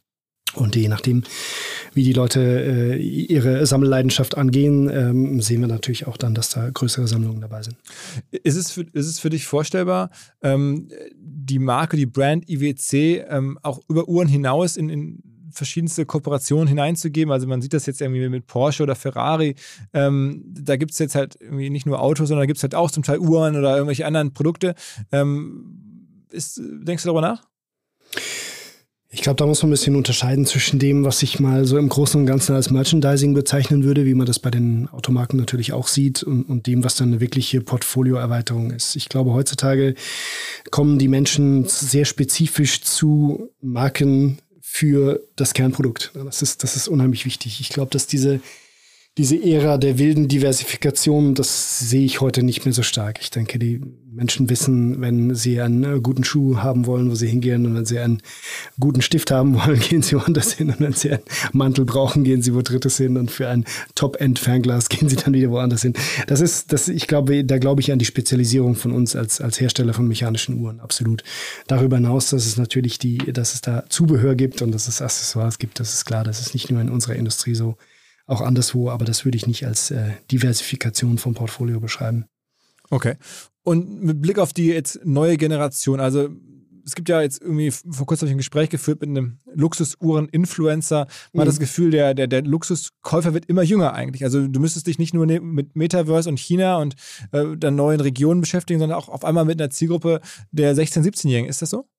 Und je nachdem, wie die Leute ihre Sammelleidenschaft angehen, sehen wir natürlich auch dann, dass da größere Sammlungen dabei sind. Ist es für dich vorstellbar, die Marke, die Brand IWC auch über Uhren hinaus in verschiedenste Kooperationen hineinzugeben? Also man sieht das jetzt irgendwie mit Porsche oder Ferrari. Da gibt es jetzt halt irgendwie nicht nur Autos, sondern da gibt es halt auch zum Teil Uhren oder irgendwelche anderen Produkte. Denkst du darüber nach? Ich glaube, da muss man ein bisschen unterscheiden zwischen dem, was ich mal so im Großen und Ganzen als Merchandising bezeichnen würde, wie man das bei den Automarken natürlich auch sieht, und dem, was dann eine wirkliche Portfolioerweiterung ist. Ich glaube, heutzutage kommen die Menschen sehr spezifisch zu Marken für das Kernprodukt. Das ist unheimlich wichtig. Ich glaube, dass diese Ära der wilden Diversifikation, das sehe ich heute nicht mehr so stark. Ich denke, die Menschen wissen, wenn sie einen guten Schuh haben wollen, wo sie hingehen, und wenn sie einen guten Stift haben wollen, gehen sie woanders hin, und wenn sie einen Mantel brauchen, gehen sie wo Drittes hin, und für ein Top-End-Fernglas gehen sie dann wieder woanders hin. Da glaube ich an die Spezialisierung von uns als Hersteller von mechanischen Uhren, absolut. Darüber hinaus, dass es natürlich dass es da Zubehör gibt und dass es Accessoires gibt, das ist klar, das ist nicht nur in unserer Industrie so, auch anderswo, aber das würde ich nicht als Diversifikation vom Portfolio beschreiben. Okay. Und mit Blick auf die jetzt neue Generation, also es gibt ja jetzt irgendwie, vor kurzem habe ich ein Gespräch geführt mit einem Luxusuhren-Influencer. Man hat das Gefühl, der Luxuskäufer wird immer jünger eigentlich. Also du müsstest dich nicht nur mit Metaverse und China und der neuen Regionen beschäftigen, sondern auch auf einmal mit einer Zielgruppe der 16-, 17-Jährigen. Ist das so?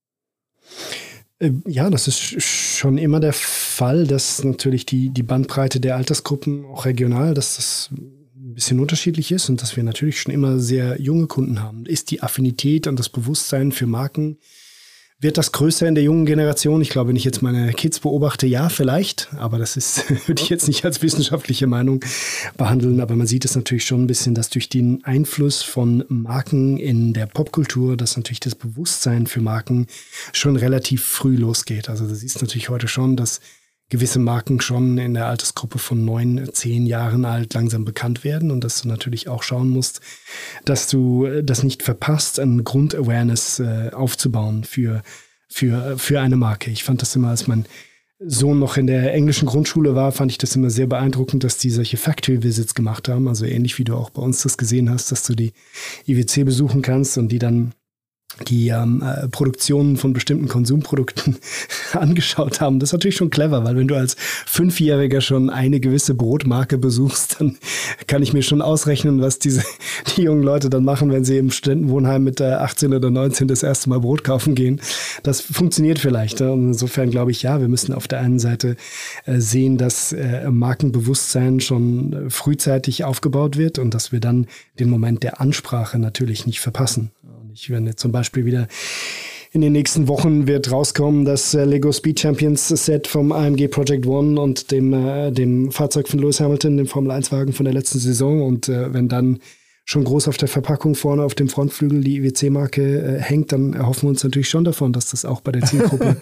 Ja, das ist schon immer der Fall, dass natürlich die Bandbreite der Altersgruppen auch regional, dass das ein bisschen unterschiedlich ist und dass wir natürlich schon immer sehr junge Kunden haben. Ist die Affinität und das Bewusstsein für Marken, wird das größer in der jungen Generation? Ich glaube, wenn ich jetzt meine Kids beobachte, ja, vielleicht, aber das würde ich jetzt nicht als wissenschaftliche Meinung behandeln, aber man sieht es natürlich schon ein bisschen, dass durch den Einfluss von Marken in der Popkultur, dass natürlich das Bewusstsein für Marken schon relativ früh losgeht. Also du siehst natürlich heute schon, dass gewisse Marken schon in der Altersgruppe von 9, 10 Jahren alt langsam bekannt werden und dass du natürlich auch schauen musst, dass du das nicht verpasst, eine Grundawareness aufzubauen für eine Marke. Ich fand das immer, als mein Sohn noch in der englischen Grundschule war, fand ich das immer sehr beeindruckend, dass die solche Factory Visits gemacht haben, also ähnlich wie du auch bei uns das gesehen hast, dass du die IWC besuchen kannst und die dann die Produktionen von bestimmten Konsumprodukten angeschaut haben. Das ist natürlich schon clever, weil wenn du als 5-Jähriger schon eine gewisse Brotmarke besuchst, dann kann ich mir schon ausrechnen, was die jungen Leute dann machen, wenn sie im Studentenwohnheim mit 18 oder 19 das erste Mal Brot kaufen gehen. Das funktioniert vielleicht. Und insofern glaube ich, ja, wir müssen auf der einen Seite sehen, dass Markenbewusstsein schon frühzeitig aufgebaut wird und dass wir dann den Moment der Ansprache natürlich nicht verpassen. Ich werde zum Beispiel wieder in den nächsten Wochen wird rauskommen, das Lego Speed Champions Set vom AMG Project One und dem Fahrzeug von Lewis Hamilton, dem Formel-1-Wagen von der letzten Saison. Und wenn dann schon groß auf der Verpackung vorne auf dem Frontflügel die IWC-Marke hängt, dann erhoffen wir uns natürlich schon davon, dass das auch bei der Zielgruppe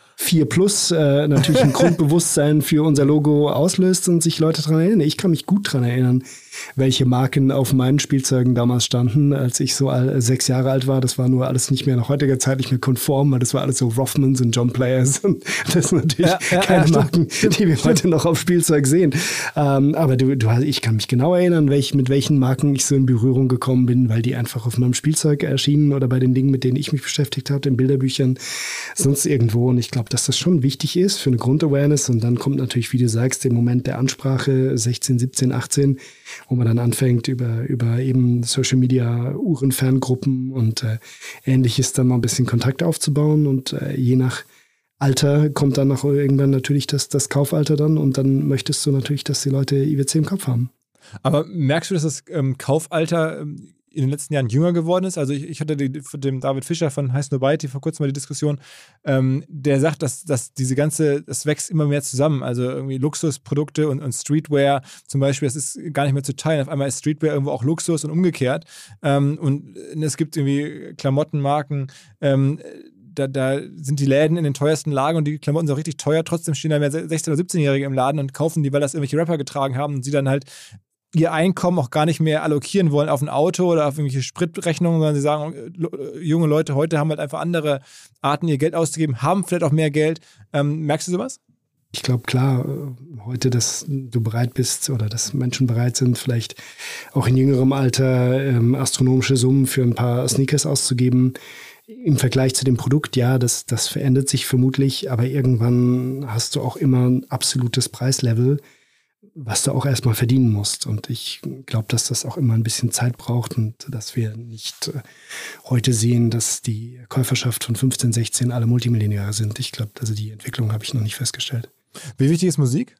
4+ natürlich ein Grundbewusstsein für unser Logo auslöst und sich Leute daran erinnern. Ich kann mich gut daran erinnern, welche Marken auf meinen Spielzeugen damals standen, als ich so 6 Jahre alt war. Das war nur alles nicht mehr nach heutiger Zeit nicht mehr konform, weil das war alles so Rothmans und John Players. Und das sind natürlich keine Marken, die wir heute noch auf Spielzeug sehen. Aber ich kann mich genau erinnern, mit welchen Marken ich so in Berührung gekommen bin, weil die einfach auf meinem Spielzeug erschienen oder bei den Dingen, mit denen ich mich beschäftigt habe, in Bilderbüchern, sonst irgendwo. Und ich glaube, dass das schon wichtig ist für eine Grundawareness. Und dann kommt natürlich, wie du sagst, der Moment der Ansprache 16, 17, 18, wo man dann anfängt, über eben Social Media, Uhrenferngruppen und Ähnliches dann mal ein bisschen Kontakt aufzubauen. Und je nach Alter kommt dann auch irgendwann natürlich das Kaufalter dann. Und dann möchtest du natürlich, dass die Leute IWC im Kopf haben. Aber merkst du, dass das Kaufalter in den letzten Jahren jünger geworden ist? Also ich hatte von dem David Fischer von High Snobiety vor kurzem mal die Diskussion, der sagt, dass das wächst immer mehr zusammen. Also irgendwie Luxusprodukte und Streetwear zum Beispiel, das ist gar nicht mehr zu teilen. Auf einmal ist Streetwear irgendwo auch Luxus und umgekehrt. Und es gibt irgendwie Klamottenmarken, da sind die Läden in den teuersten Lagen und die Klamotten sind auch richtig teuer. Trotzdem stehen da mehr 16- oder 17-Jährige im Laden und kaufen die, weil das irgendwelche Rapper getragen haben und sie dann halt ihr Einkommen auch gar nicht mehr allokieren wollen auf ein Auto oder auf irgendwelche Spritrechnungen, sondern sie sagen, junge Leute heute haben halt einfach andere Arten, ihr Geld auszugeben, haben vielleicht auch mehr Geld. Merkst du sowas? Ich glaube, klar, heute, dass du bereit bist oder dass Menschen bereit sind, vielleicht auch in jüngerem Alter astronomische Summen für ein paar Sneakers auszugeben. Im Vergleich zu dem Produkt, ja, das verändert sich vermutlich, aber irgendwann hast du auch immer ein absolutes Preislevel, was du auch erstmal verdienen musst. Und ich glaube, dass das auch immer ein bisschen Zeit braucht und dass wir nicht heute sehen, dass die Käuferschaft von 15, 16 alle Multimillionäre sind. Ich glaube, also die Entwicklung habe ich noch nicht festgestellt. Wie wichtig ist Musik?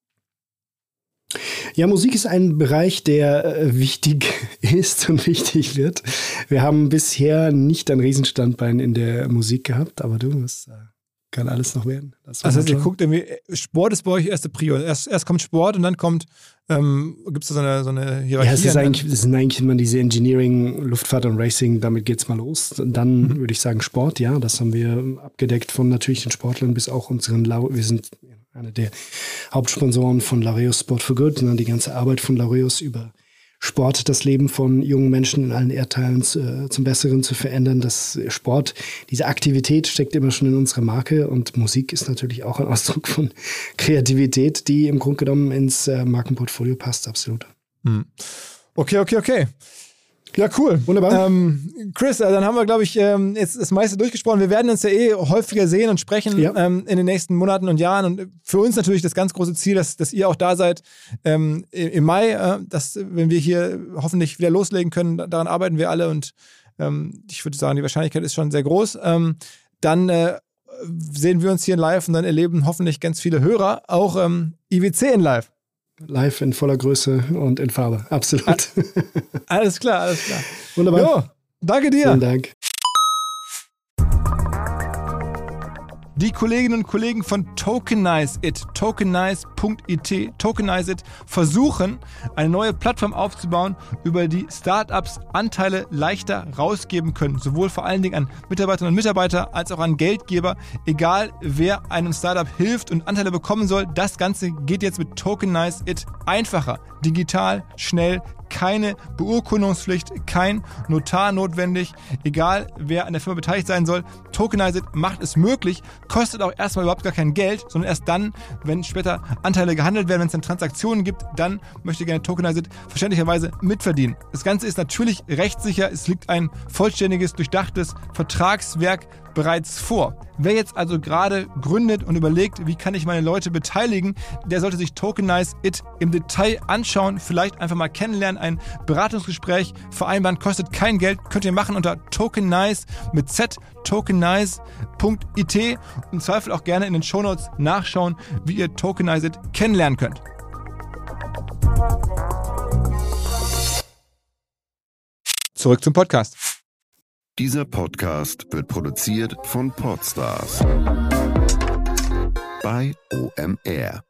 Ja, Musik ist ein Bereich, der wichtig ist und wichtig wird. Wir haben bisher nicht ein Riesenstandbein in der Musik gehabt, aber das kann alles noch werden. Also ihr guckt irgendwie, Sport ist bei euch erste Prio. Erst kommt Sport und dann kommt, gibt es so eine Hierarchie? Ja, es sind eigentlich immer diese Engineering, Luftfahrt und Racing, damit geht's mal los. Dann würde ich sagen Sport, ja, das haben wir abgedeckt von natürlich den Sportlern bis auch unseren, wir sind einer der Hauptsponsoren von Laureus Sport for Good, die ganze Arbeit von Laureus über Sport, das Leben von jungen Menschen in allen Erdteilen zum Besseren zu verändern. Das Sport, diese Aktivität steckt immer schon in unserer Marke und Musik ist natürlich auch ein Ausdruck von Kreativität, die im Grunde genommen ins Markenportfolio passt, absolut. Okay. Ja, cool. Wunderbar. Chris, dann haben wir, glaube ich, jetzt das meiste durchgesprochen. Wir werden uns ja häufiger sehen und sprechen in den nächsten Monaten und Jahren. Und für uns natürlich das ganz große Ziel, dass ihr auch da seid im Mai, dass, wenn wir hier hoffentlich wieder loslegen können, daran arbeiten wir alle. Und ich würde sagen, die Wahrscheinlichkeit ist schon sehr groß. Dann sehen wir uns hier in live und dann erleben hoffentlich ganz viele Hörer auch IWC in live. Live in voller Größe und in Farbe. Absolut. Alles klar. Wunderbar. Jo, danke dir. Vielen Dank. Die Kolleginnen und Kollegen von Tokenize.it, Tokenize.it versuchen, eine neue Plattform aufzubauen, über die Startups Anteile leichter rausgeben können. Sowohl vor allen Dingen an Mitarbeiterinnen und Mitarbeiter als auch an Geldgeber. Egal, wer einem Startup hilft und Anteile bekommen soll, das Ganze geht jetzt mit Tokenize.it einfacher. Digital, schnell, keine Beurkundungspflicht, kein Notar notwendig. Egal, wer an der Firma beteiligt sein soll, Tokenize.it macht es möglich, kostet auch erstmal überhaupt gar kein Geld, sondern erst dann, wenn später Anteile gehandelt werden, wenn es dann Transaktionen gibt, dann möchte gerne Tokenize.it verständlicherweise mitverdienen. Das Ganze ist natürlich rechtssicher, es liegt ein vollständiges, durchdachtes Vertragswerk bereits vor. Wer jetzt also gerade gründet und überlegt, wie kann ich meine Leute beteiligen, der sollte sich Tokenize.it im Detail anschauen, vielleicht einfach mal kennenlernen, ein Beratungsgespräch vereinbaren, kostet kein Geld, könnt ihr machen unter Tokenize mit Z, tokenize.it, im Zweifel auch gerne in den Shownotes nachschauen, wie ihr Tokenize.it kennenlernen könnt. Zurück zum Podcast. Dieser Podcast wird produziert von Podstars bei OMR.